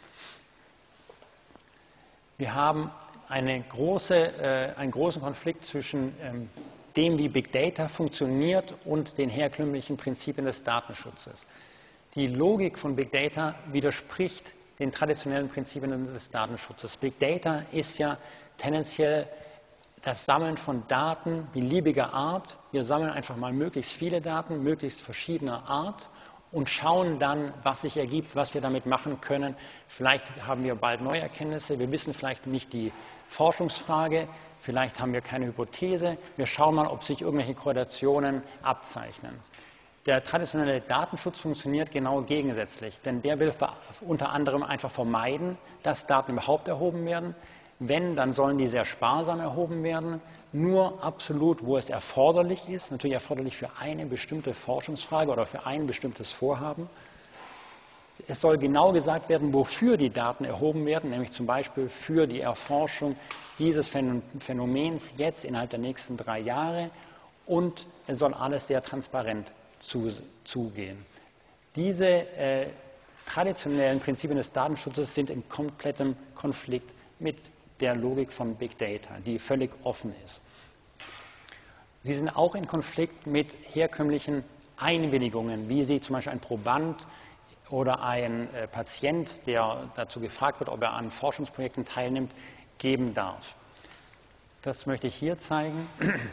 Wir haben eine große, äh, einen großen Konflikt zwischen ähm, dem, wie Big Data funktioniert und den herkömmlichen Prinzipien des Datenschutzes. Die Logik von Big Data widerspricht den traditionellen Prinzipien des Datenschutzes. Big Data ist ja tendenziell das Sammeln von Daten beliebiger Art. Wir sammeln einfach mal möglichst viele Daten, möglichst verschiedener Art und schauen dann, was sich ergibt, was wir damit machen können. Vielleicht haben wir bald neue Erkenntnisse, wir wissen vielleicht nicht die Forschungsfrage, vielleicht haben wir keine Hypothese, wir schauen mal, ob sich irgendwelche Korrelationen abzeichnen. Der traditionelle Datenschutz funktioniert genau gegensätzlich, denn der will unter anderem einfach vermeiden, dass Daten überhaupt erhoben werden. Wenn, dann sollen die sehr sparsam erhoben werden, nur absolut, wo es erforderlich ist, natürlich erforderlich für eine bestimmte Forschungsfrage oder für ein bestimmtes Vorhaben. Es soll genau gesagt werden, wofür die Daten erhoben werden, nämlich zum Beispiel für die Erforschung dieses Phänomens jetzt innerhalb der nächsten drei Jahre und es soll alles sehr transparent zu, zugehen. Diese äh, traditionellen Prinzipien des Datenschutzes sind in komplettem Konflikt mit der Logik von Big Data, die völlig offen ist. Sie sind auch in Konflikt mit herkömmlichen Einwilligungen, wie sie zum Beispiel ein Proband oder ein äh, Patient, der dazu gefragt wird, ob er an Forschungsprojekten teilnimmt, geben darf. Das möchte ich hier zeigen.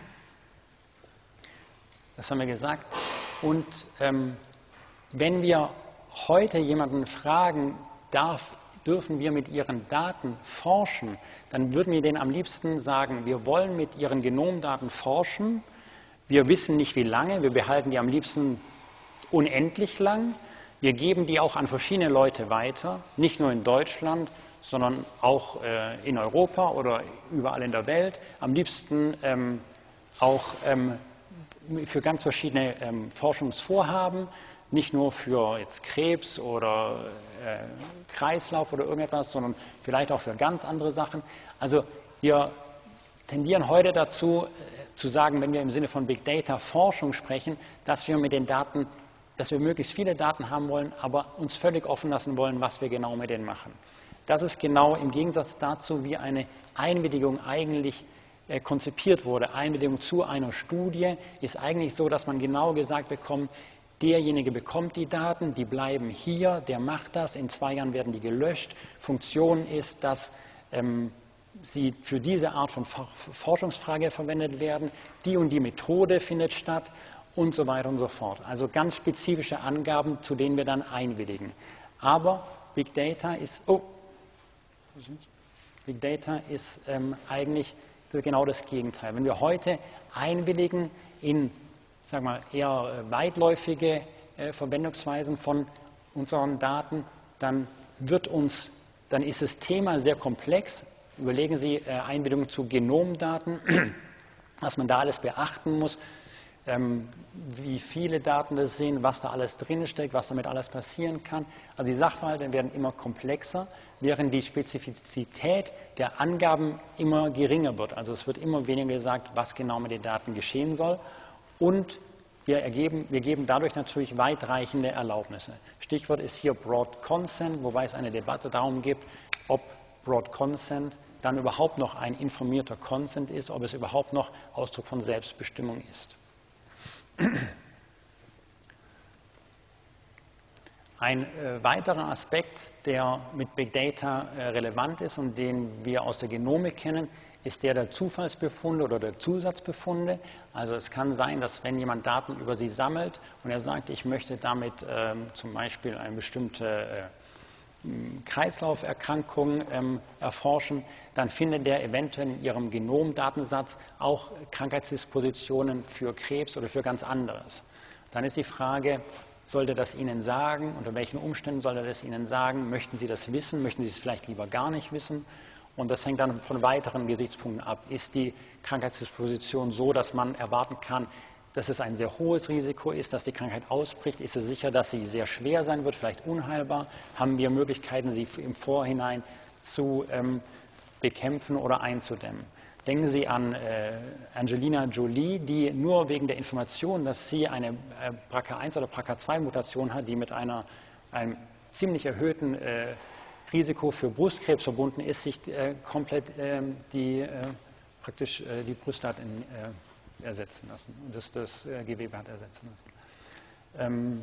Das haben wir gesagt. Und ähm, wenn wir heute jemanden fragen, darf, dürfen wir mit Ihren Daten forschen, dann würden wir denen am liebsten sagen, wir wollen mit Ihren Genomdaten forschen, wir wissen nicht wie lange, wir behalten die am liebsten unendlich lang, wir geben die auch an verschiedene Leute weiter, nicht nur in Deutschland, sondern auch äh, in Europa oder überall in der Welt, am liebsten ähm, auch ähm, für ganz verschiedene ähm, Forschungsvorhaben, nicht nur für jetzt Krebs oder äh, Kreislauf oder irgendetwas, sondern vielleicht auch für ganz andere Sachen. Also wir tendieren heute dazu, äh, zu sagen, wenn wir im Sinne von Big Data Forschung sprechen, dass wir mit den Daten, dass wir möglichst viele Daten haben wollen, aber uns völlig offen lassen wollen, was wir genau mit denen machen. Das ist genau im Gegensatz dazu, wie eine Einwilligung eigentlich äh, konzipiert wurde. Einwilligung zu einer Studie ist eigentlich so, dass man genau gesagt bekommt, derjenige bekommt die Daten, die bleiben hier, der macht das, in zwei Jahren werden die gelöscht. Funktion ist, dass ähm, sie für diese Art von Forschungsfrage verwendet werden, die und die Methode findet statt und so weiter und so fort. Also ganz spezifische Angaben, zu denen wir dann einwilligen. Aber Big Data ist, oh, Big Data ist ähm, eigentlich genau das Gegenteil. Wenn wir heute einwilligen in, sagen wir, eher weitläufige äh, Verwendungsweisen von unseren Daten, dann wird uns, dann ist das Thema sehr komplex. Überlegen Sie äh, Einwilligung zu Genomdaten, was man da alles beachten muss, ähm, wie viele Daten das sind, was da alles drinsteckt, was damit alles passieren kann. Also die Sachverhalte werden immer komplexer, während die Spezifizität der Angaben immer geringer wird. Also es wird immer weniger gesagt, was genau mit den Daten geschehen soll. Und wir, ergeben, wir geben dadurch natürlich weitreichende Erlaubnisse. Stichwort ist hier Broad Consent, wobei es eine Debatte darum gibt, ob Broad Consent dann überhaupt noch ein informierter Consent ist, ob es überhaupt noch Ausdruck von Selbstbestimmung ist. Ein äh, weiterer Aspekt, der mit Big Data äh, relevant ist und den wir aus der Genomik kennen, ist der der Zufallsbefunde oder der Zusatzbefunde. Also es kann sein, dass wenn jemand Daten über Sie sammelt und er sagt, ich möchte damit ähm, zum Beispiel eine bestimmte äh, Kreislauferkrankung ähm, erforschen, dann findet er eventuell in Ihrem Genomdatensatz auch Krankheitsdispositionen für Krebs oder für ganz anderes. Dann ist die Frage, sollte das Ihnen sagen, unter welchen Umständen soll er das Ihnen sagen, möchten Sie das wissen, möchten Sie es vielleicht lieber gar nicht wissen? Und das hängt dann von weiteren Gesichtspunkten ab. Ist die Krankheitsdisposition so, dass man erwarten kann, dass es ein sehr hohes Risiko ist, dass die Krankheit ausbricht? Ist es sicher, dass sie sehr schwer sein wird, vielleicht unheilbar? Haben wir Möglichkeiten, sie im Vorhinein zu ähm, bekämpfen oder einzudämmen? Denken Sie an äh, Angelina Jolie, die nur wegen der Information, dass sie eine äh, B R C A eins oder B R C A zwei Mutation hat, die mit einer, einem ziemlich erhöhten äh, Risiko für Brustkrebs verbunden ist, sich äh, komplett äh, die, äh, praktisch, äh, die Brüste hat in, äh, ersetzen lassen und das, das äh, Gewebe hat ersetzen lassen. Ähm,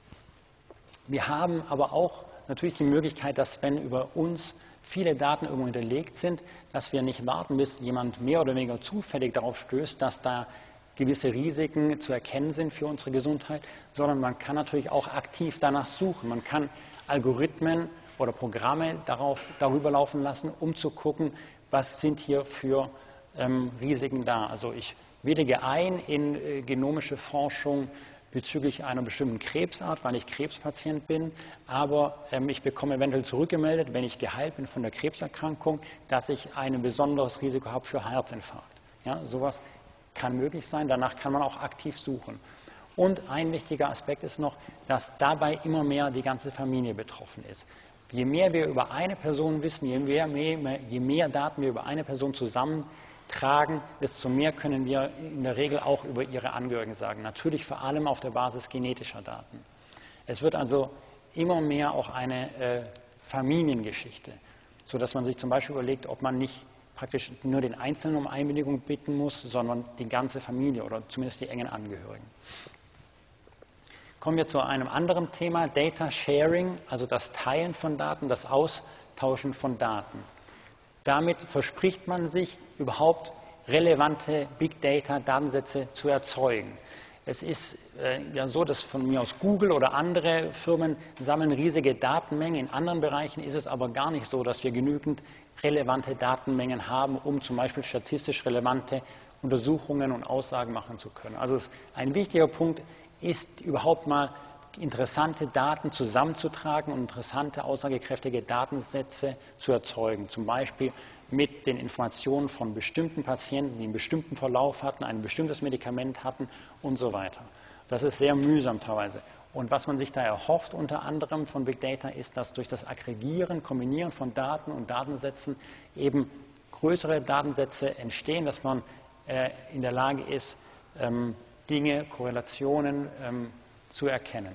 wir haben aber auch natürlich die Möglichkeit, dass wenn über uns viele Daten irgendwo hinterlegt sind, dass wir nicht warten, bis jemand mehr oder weniger zufällig darauf stößt, dass da gewisse Risiken zu erkennen sind für unsere Gesundheit, sondern man kann natürlich auch aktiv danach suchen. Man kann Algorithmen oder Programme darauf, darüber laufen lassen, um zu gucken, was sind hier für ähm, Risiken da. Also ich willige ein in äh, genomische Forschung bezüglich einer bestimmten Krebsart, weil ich Krebspatient bin, aber ähm, ich bekomme eventuell zurückgemeldet, wenn ich geheilt bin von der Krebserkrankung, dass ich ein besonderes Risiko habe für Herzinfarkt. Ja, sowas kann möglich sein, danach kann man auch aktiv suchen. Und ein wichtiger Aspekt ist noch, dass dabei immer mehr die ganze Familie betroffen ist. Je mehr wir über eine Person wissen, je mehr, mehr, je mehr Daten wir über eine Person zusammentragen, desto mehr können wir in der Regel auch über ihre Angehörigen sagen. Natürlich vor allem auf der Basis genetischer Daten. Es wird also immer mehr auch eine äh, Familiengeschichte, sodass man sich zum Beispiel überlegt, ob man nicht praktisch nur den Einzelnen um Einwilligung bitten muss, sondern die ganze Familie oder zumindest die engen Angehörigen. Kommen wir zu einem anderen Thema, Data Sharing, also das Teilen von Daten, das Austauschen von Daten. Damit verspricht man sich, überhaupt relevante Big Data Datensätze zu erzeugen. Es ist äh, ja so, dass von mir aus Google oder andere Firmen sammeln riesige Datenmengen. In anderen Bereichen ist es aber gar nicht so, dass wir genügend relevante Datenmengen haben, um zum Beispiel statistisch relevante Untersuchungen und Aussagen machen zu können. Also ein wichtiger Punkt ist überhaupt mal interessante Daten zusammenzutragen und interessante, aussagekräftige Datensätze zu erzeugen. Zum Beispiel mit den Informationen von bestimmten Patienten, die einen bestimmten Verlauf hatten, ein bestimmtes Medikament hatten und so weiter. Das ist sehr mühsam teilweise. Und was man sich da erhofft unter anderem von Big Data ist, dass durch das Aggregieren, Kombinieren von Daten und Datensätzen eben größere Datensätze entstehen, dass man äh, in der Lage ist, ähm, Dinge, Korrelationen ähm, zu erkennen.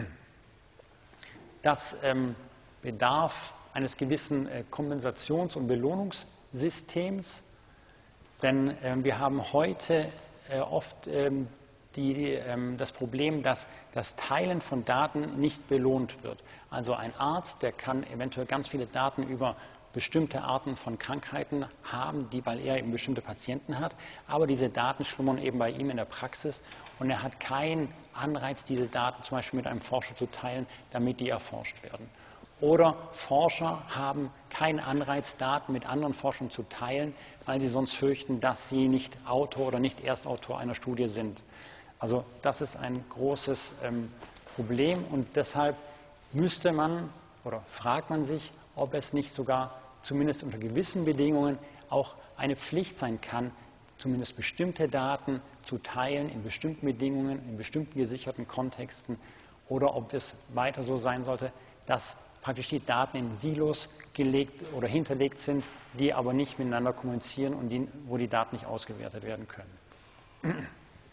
Das ähm, bedarf eines gewissen äh, Kompensations- und Belohnungssystems, denn ähm, wir haben heute äh, oft ähm, die, ähm, das Problem, dass das Teilen von Daten nicht belohnt wird. Also ein Arzt, der kann eventuell ganz viele Daten über bestimmte Arten von Krankheiten haben, die, weil er eben bestimmte Patienten hat, aber diese Daten schlummern eben bei ihm in der Praxis und er hat keinen Anreiz, diese Daten zum Beispiel mit einem Forscher zu teilen, damit die erforscht werden. Oder Forscher haben keinen Anreiz, Daten mit anderen Forschern zu teilen, weil sie sonst fürchten, dass sie nicht Autor oder nicht Erstautor einer Studie sind. Also das ist ein großes ähm, Problem und deshalb müsste man oder fragt man sich, ob es nicht sogar zumindest unter gewissen Bedingungen auch eine Pflicht sein kann, zumindest bestimmte Daten zu teilen in bestimmten Bedingungen, in bestimmten gesicherten Kontexten oder ob es weiter so sein sollte, dass praktisch die Daten in Silos gelegt oder hinterlegt sind, die aber nicht miteinander kommunizieren und die, wo die Daten nicht ausgewertet werden können.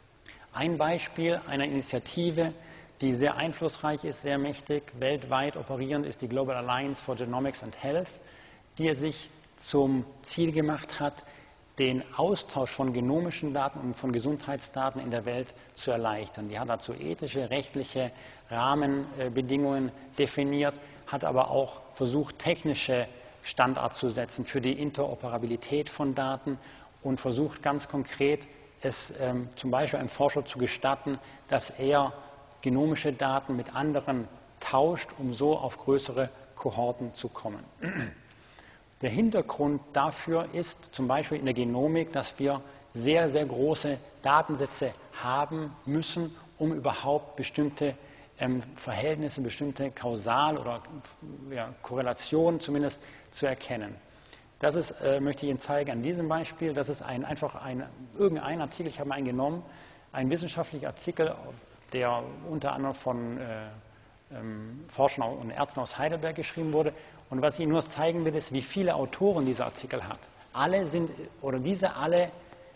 Ein Beispiel einer Initiative, die sehr einflussreich ist, sehr mächtig, weltweit operierend, ist die Global Alliance for Genomics and Health, die sich zum Ziel gemacht hat, den Austausch von genomischen Daten und von Gesundheitsdaten in der Welt zu erleichtern. Die hat dazu ethische, rechtliche Rahmenbedingungen definiert, hat aber auch versucht, technische Standards zu setzen für die Interoperabilität von Daten und versucht ganz konkret, es ähm, zum Beispiel einem Forscher zu gestatten, dass er genomische Daten mit anderen tauscht, um so auf größere Kohorten zu kommen. Der Hintergrund dafür ist zum Beispiel in der Genomik, dass wir sehr, sehr große Datensätze haben müssen, um überhaupt bestimmte ähm, Verhältnisse, bestimmte Kausal- oder ja, Korrelationen zumindest zu erkennen. Das ist, äh, möchte ich Ihnen zeigen an diesem Beispiel. Das ist ein, einfach ein, irgendein Artikel, ich habe mal einen genommen, ein wissenschaftlicher Artikel, der unter anderem von äh, ähm, Forschern und Ärzten aus Heidelberg geschrieben wurde. Und was ich Ihnen nur zeigen will, ist, wie viele Autoren dieser Artikel hat. Alle sind, oder diese alle,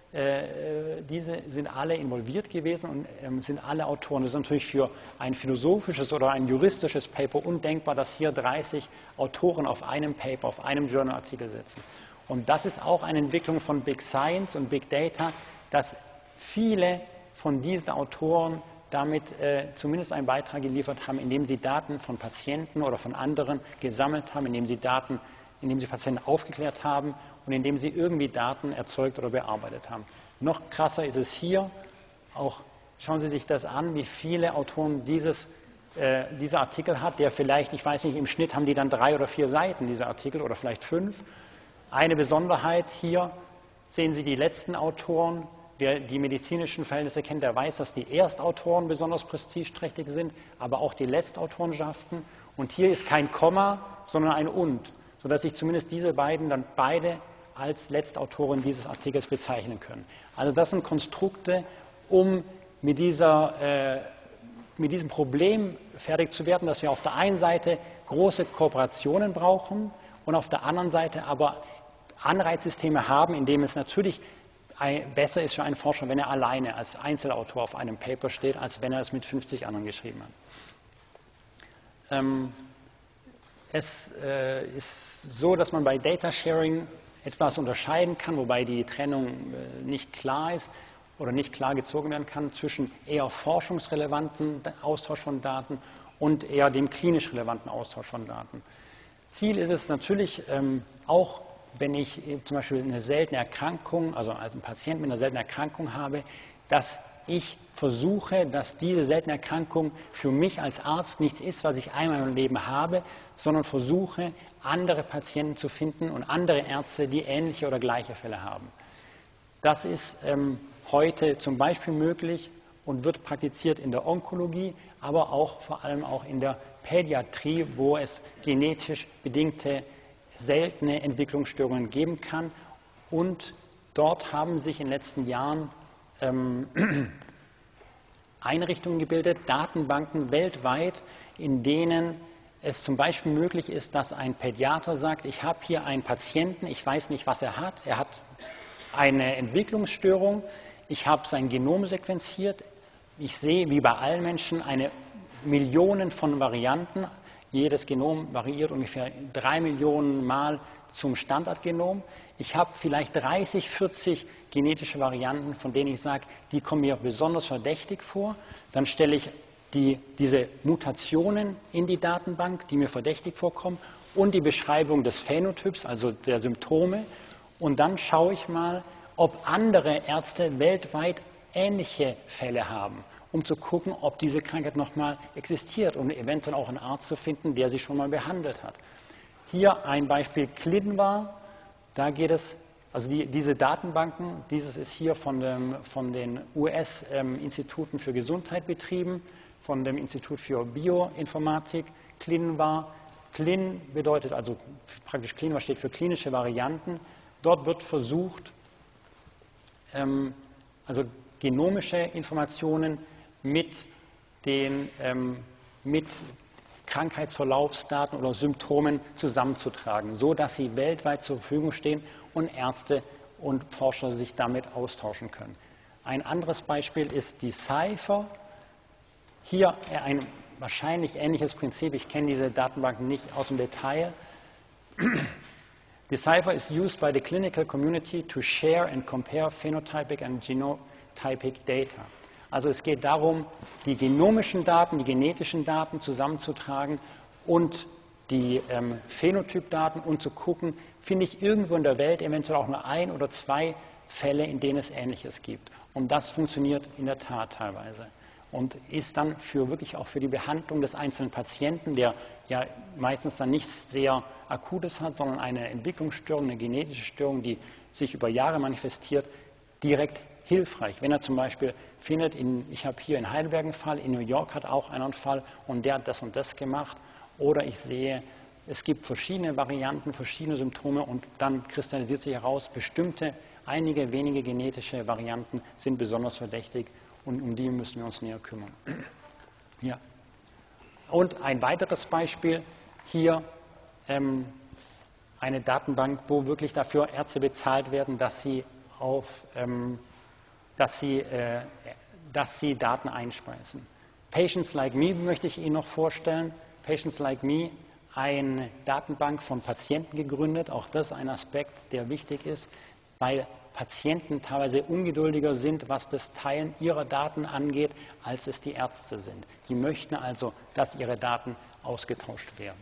äh, diese sind alle involviert gewesen und ähm, sind alle Autoren. Das ist natürlich für ein philosophisches oder ein juristisches Paper undenkbar, dass hier dreißig Autoren auf einem Paper, auf einem Journal-Artikel sitzen. Und das ist auch eine Entwicklung von Big Science und Big Data, dass viele von diesen Autoren damit äh, zumindest einen Beitrag geliefert haben, indem sie Daten von Patienten oder von anderen gesammelt haben, indem sie Daten, indem sie Patienten aufgeklärt haben und indem sie irgendwie Daten erzeugt oder bearbeitet haben. Noch krasser ist es hier, auch schauen Sie sich das an, wie viele Autoren dieses, äh, dieser Artikel hat, der vielleicht, ich weiß nicht, im Schnitt haben die dann drei oder vier Seiten, dieser Artikel, oder vielleicht fünf. Eine Besonderheit hier, sehen Sie die letzten Autoren. Wer die medizinischen Verhältnisse kennt, der weiß, dass die Erstautoren besonders prestigeträchtig sind, aber auch die Letztautorenschaften. Und hier ist kein Komma, sondern ein Und, sodass sich zumindest diese beiden dann beide als Letztautoren dieses Artikels bezeichnen können. Also das sind Konstrukte, um mit, dieser, äh, mit diesem Problem fertig zu werden, dass wir auf der einen Seite große Kooperationen brauchen und auf der anderen Seite aber Anreizsysteme haben, in denen es natürlich besser ist für einen Forscher, wenn er alleine als Einzelautor auf einem Paper steht, als wenn er es mit fünfzig anderen geschrieben hat. Ähm, es äh, ist so, dass man bei Data Sharing etwas unterscheiden kann, wobei die Trennung äh, nicht klar ist oder nicht klar gezogen werden kann zwischen eher forschungsrelevanten Austausch von Daten und eher dem klinisch relevanten Austausch von Daten. Ziel ist es natürlich ähm, auch, wenn ich zum Beispiel eine seltene Erkrankung, also als ein Patient mit einer seltenen Erkrankung habe, dass ich versuche, dass diese seltene Erkrankung für mich als Arzt nichts ist, was ich einmal im Leben habe, sondern versuche, andere Patienten zu finden und andere Ärzte, die ähnliche oder gleiche Fälle haben. Das ist ähm, heute zum Beispiel möglich und wird praktiziert in der Onkologie, aber auch vor allem auch in der Pädiatrie, wo es genetisch bedingte seltene Entwicklungsstörungen geben kann. Und dort haben sich in den letzten Jahren ähm, Einrichtungen gebildet, Datenbanken weltweit, in denen es zum Beispiel möglich ist, dass ein Pädiater sagt, ich habe hier einen Patienten, ich weiß nicht, was er hat, er hat eine Entwicklungsstörung, ich habe sein Genom sequenziert, ich sehe wie bei allen Menschen eine Millionen von Varianten, jedes Genom variiert ungefähr drei Millionen Mal zum Standardgenom. Ich habe vielleicht dreißig, vierzig genetische Varianten, von denen ich sage, die kommen mir besonders verdächtig vor. Dann stelle ich die, diese Mutationen in die Datenbank, die mir verdächtig vorkommen, und die Beschreibung des Phänotyps, also der Symptome. Und dann schaue ich mal, ob andere Ärzte weltweit ähnliche Fälle haben, um zu gucken, ob diese Krankheit nochmal existiert und eventuell auch einen Arzt zu finden, der sie schon mal behandelt hat. Hier ein Beispiel ClinVar. Da geht es, also die, diese Datenbanken, dieses ist hier von, dem, von den U S-Instituten für Gesundheit betrieben, von dem Institut für Bioinformatik, ClinVar. Clin bedeutet, also praktisch ClinVar steht für klinische Varianten. Dort wird versucht, ähm, also genomische Informationen mit den ähm, mit Krankheitsverlaufsdaten oder Symptomen zusammenzutragen, so dass sie weltweit zur Verfügung stehen und Ärzte und Forscher sich damit austauschen können. Ein anderes Beispiel ist die Cypher. Hier ein wahrscheinlich ähnliches Prinzip. Ich kenne diese Datenbanken nicht aus dem Detail. Decipher is used by the clinical community to share and compare phenotypic and genotypic data. Also es geht darum, die genomischen Daten, die genetischen Daten zusammenzutragen und die ähm, Phänotypdaten und zu gucken, finde ich irgendwo in der Welt eventuell auch nur ein oder zwei Fälle, in denen es Ähnliches gibt. Und das funktioniert in der Tat teilweise und ist dann für wirklich auch für die Behandlung des einzelnen Patienten, der ja meistens dann nichts sehr Akutes hat, sondern eine Entwicklungsstörung, eine genetische Störung, die sich über Jahre manifestiert, direkt hilfreich. Wenn er zum Beispiel findet, in, ich habe hier in Heidelberg einen Fall, in New York hat auch einer einen Fall und der hat das und das gemacht, oder ich sehe, es gibt verschiedene Varianten, verschiedene Symptome und dann kristallisiert sich heraus, bestimmte, einige wenige genetische Varianten sind besonders verdächtig und um die müssen wir uns näher kümmern. Ja. Und ein weiteres Beispiel, hier ähm, eine Datenbank, wo wirklich dafür Ärzte bezahlt werden, dass sie, auf, ähm, dass sie, äh, dass sie Daten einspeisen. Patients Like Me möchte ich Ihnen noch vorstellen. Patients Like Me, eine Datenbank von Patienten gegründet. Auch das ist ein Aspekt, der wichtig ist, weil Patienten teilweise ungeduldiger sind, was das Teilen ihrer Daten angeht, als es die Ärzte sind. Die möchten also, dass ihre Daten ausgetauscht werden.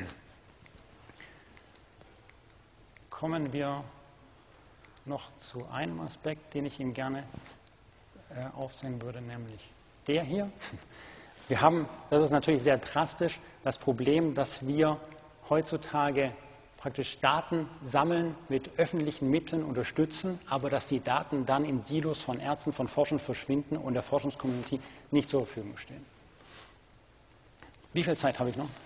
Kommen wir noch zu einem Aspekt, den ich Ihnen gerne äh, aufzeigen würde, nämlich der hier. Wir haben, das ist natürlich sehr drastisch, das Problem, dass wir heutzutage praktisch Daten sammeln, mit öffentlichen Mitteln unterstützen, aber dass die Daten dann in Silos von Ärzten, von Forschern verschwinden und der Forschungscommunity nicht zur Verfügung stehen. Wie viel Zeit habe ich noch?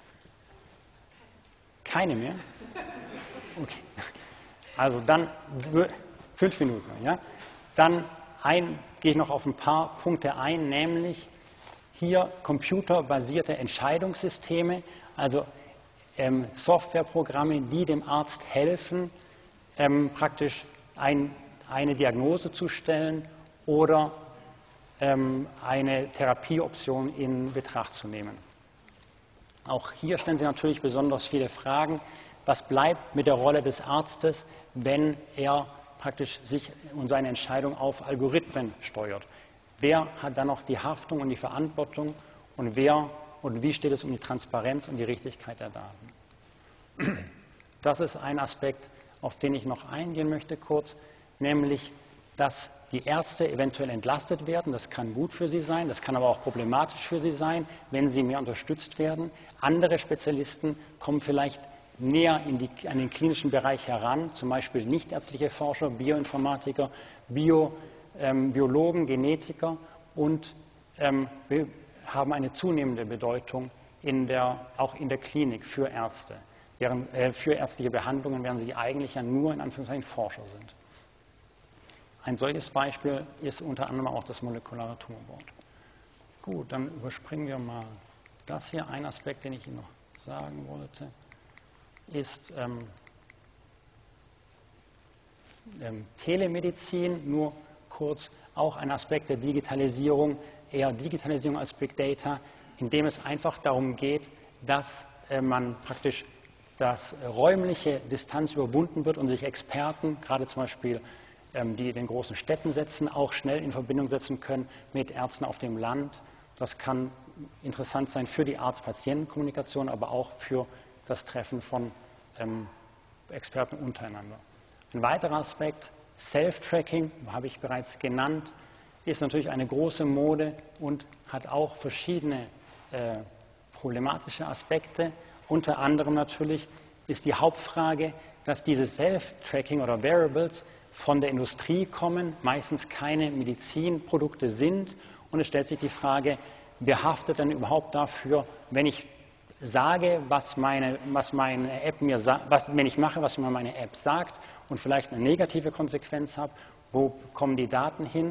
Keine mehr? Okay. Also dann fünf Minuten, ja? Dann ein, gehe ich noch auf ein paar Punkte ein, nämlich hier computerbasierte Entscheidungssysteme, also ähm, Softwareprogramme, die dem Arzt helfen, ähm, praktisch ein, eine Diagnose zu stellen oder ähm, eine Therapieoption in Betracht zu nehmen. Auch hier stellen Sie natürlich besonders viele Fragen. Was bleibt mit der Rolle des Arztes, wenn er praktisch sich und seine Entscheidung auf Algorithmen steuert? Wer hat dann noch die Haftung und die Verantwortung und wer und wie steht es um die Transparenz und die Richtigkeit der Daten? Das ist ein Aspekt, auf den ich noch eingehen möchte kurz, nämlich, dass die Ärzte eventuell entlastet werden. Das kann gut für sie sein, das kann aber auch problematisch für sie sein, wenn sie mehr unterstützt werden. Andere Spezialisten kommen vielleicht näher in die, an den klinischen Bereich heran, zum Beispiel nichtärztliche Forscher, Bioinformatiker, Bio, ähm, Biologen, Genetiker und ähm, wir haben eine zunehmende Bedeutung in der, auch in der Klinik für Ärzte, während, äh, für ärztliche Behandlungen, während sie eigentlich ja nur in Anführungszeichen Forscher sind. Ein solches Beispiel ist unter anderem auch das molekulare Tumorboard. Gut, dann überspringen wir mal das hier. Ein Aspekt, den ich Ihnen noch sagen wollte, ist ähm, ähm, Telemedizin, nur kurz, auch ein Aspekt der Digitalisierung, eher Digitalisierung als Big Data, in dem es einfach darum geht, dass äh, man praktisch dass räumliche Distanz überwunden wird und sich Experten, gerade zum Beispiel ähm, die in den großen Städten sitzen, auch schnell in Verbindung setzen können mit Ärzten auf dem Land. Das kann interessant sein für die Arzt-Patienten-Kommunikation, aber auch für das Treffen von ähm, Experten untereinander. Ein weiterer Aspekt, Self-Tracking, habe ich bereits genannt, ist natürlich eine große Mode und hat auch verschiedene äh, problematische Aspekte. Unter anderem natürlich ist die Hauptfrage, dass diese Self-Tracking oder Wearables von der Industrie kommen, meistens keine Medizinprodukte sind. Und es stellt sich die Frage, wer haftet denn überhaupt dafür, wenn ich sage, was meine, was meine App mir sagt, was, wenn ich mache, was mir meine App sagt und vielleicht eine negative Konsequenz habe, wo kommen die Daten hin?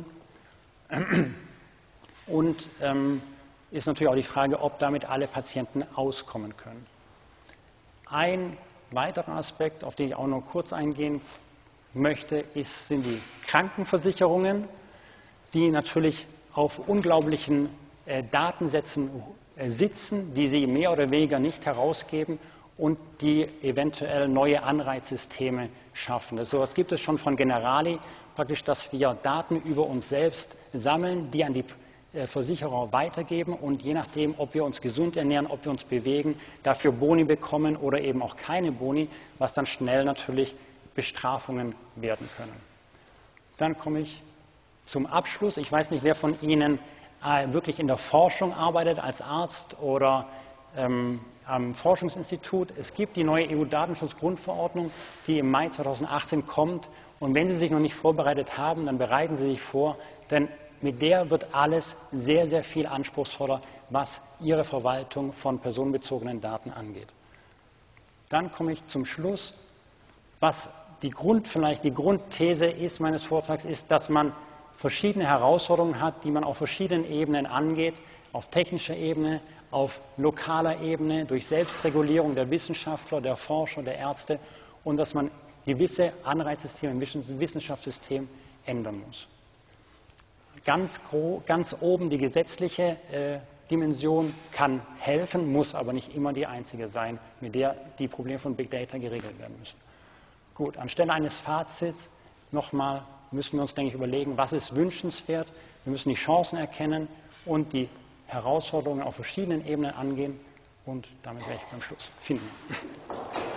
Und ähm, ist natürlich auch die Frage, ob damit alle Patienten auskommen können. Ein weiterer Aspekt, auf den ich auch noch kurz eingehen möchte, ist, sind die Krankenversicherungen, die natürlich auf unglaublichen äh, Datensätzen äh, sitzen, die sie mehr oder weniger nicht herausgeben und die eventuell neue Anreizsysteme schaffen. So etwas gibt es schon von Generali, praktisch, dass wir Daten über uns selbst sammeln, die an die Versicherer weitergeben und je nachdem, ob wir uns gesund ernähren, ob wir uns bewegen, dafür Boni bekommen oder eben auch keine Boni, was dann schnell natürlich Bestrafungen werden können. Dann komme ich zum Abschluss. Ich weiß nicht, wer von Ihnen äh, wirklich in der Forschung arbeitet, als Arzt oder ähm, am Forschungsinstitut. Es gibt die neue E U-Datenschutzgrundverordnung, die im Mai zweitausendachtzehn kommt. Und wenn Sie sich noch nicht vorbereitet haben, dann bereiten Sie sich vor, denn mit der wird alles sehr, sehr viel anspruchsvoller, was Ihre Verwaltung von personenbezogenen Daten angeht. Dann komme ich zum Schluss. Was die Grund, vielleicht die Grundthese ist meines Vortrags, ist, dass man verschiedene Herausforderungen hat, die man auf verschiedenen Ebenen angeht, auf technischer Ebene, auf lokaler Ebene, durch Selbstregulierung der Wissenschaftler, der Forscher, der Ärzte und dass man gewisse Anreizsysteme im Wissenschaftssystem ändern muss. Ganz, ganz oben die gesetzliche äh, Dimension kann helfen, muss aber nicht immer die einzige sein, mit der die Probleme von Big Data geregelt werden müssen. Gut, anstelle eines Fazits nochmal müssen wir uns, denke ich, überlegen, was ist wünschenswert. Wir müssen die Chancen erkennen und die Herausforderungen auf verschiedenen Ebenen angehen. Und damit wäre ich beim Schluss. Vielen Dank.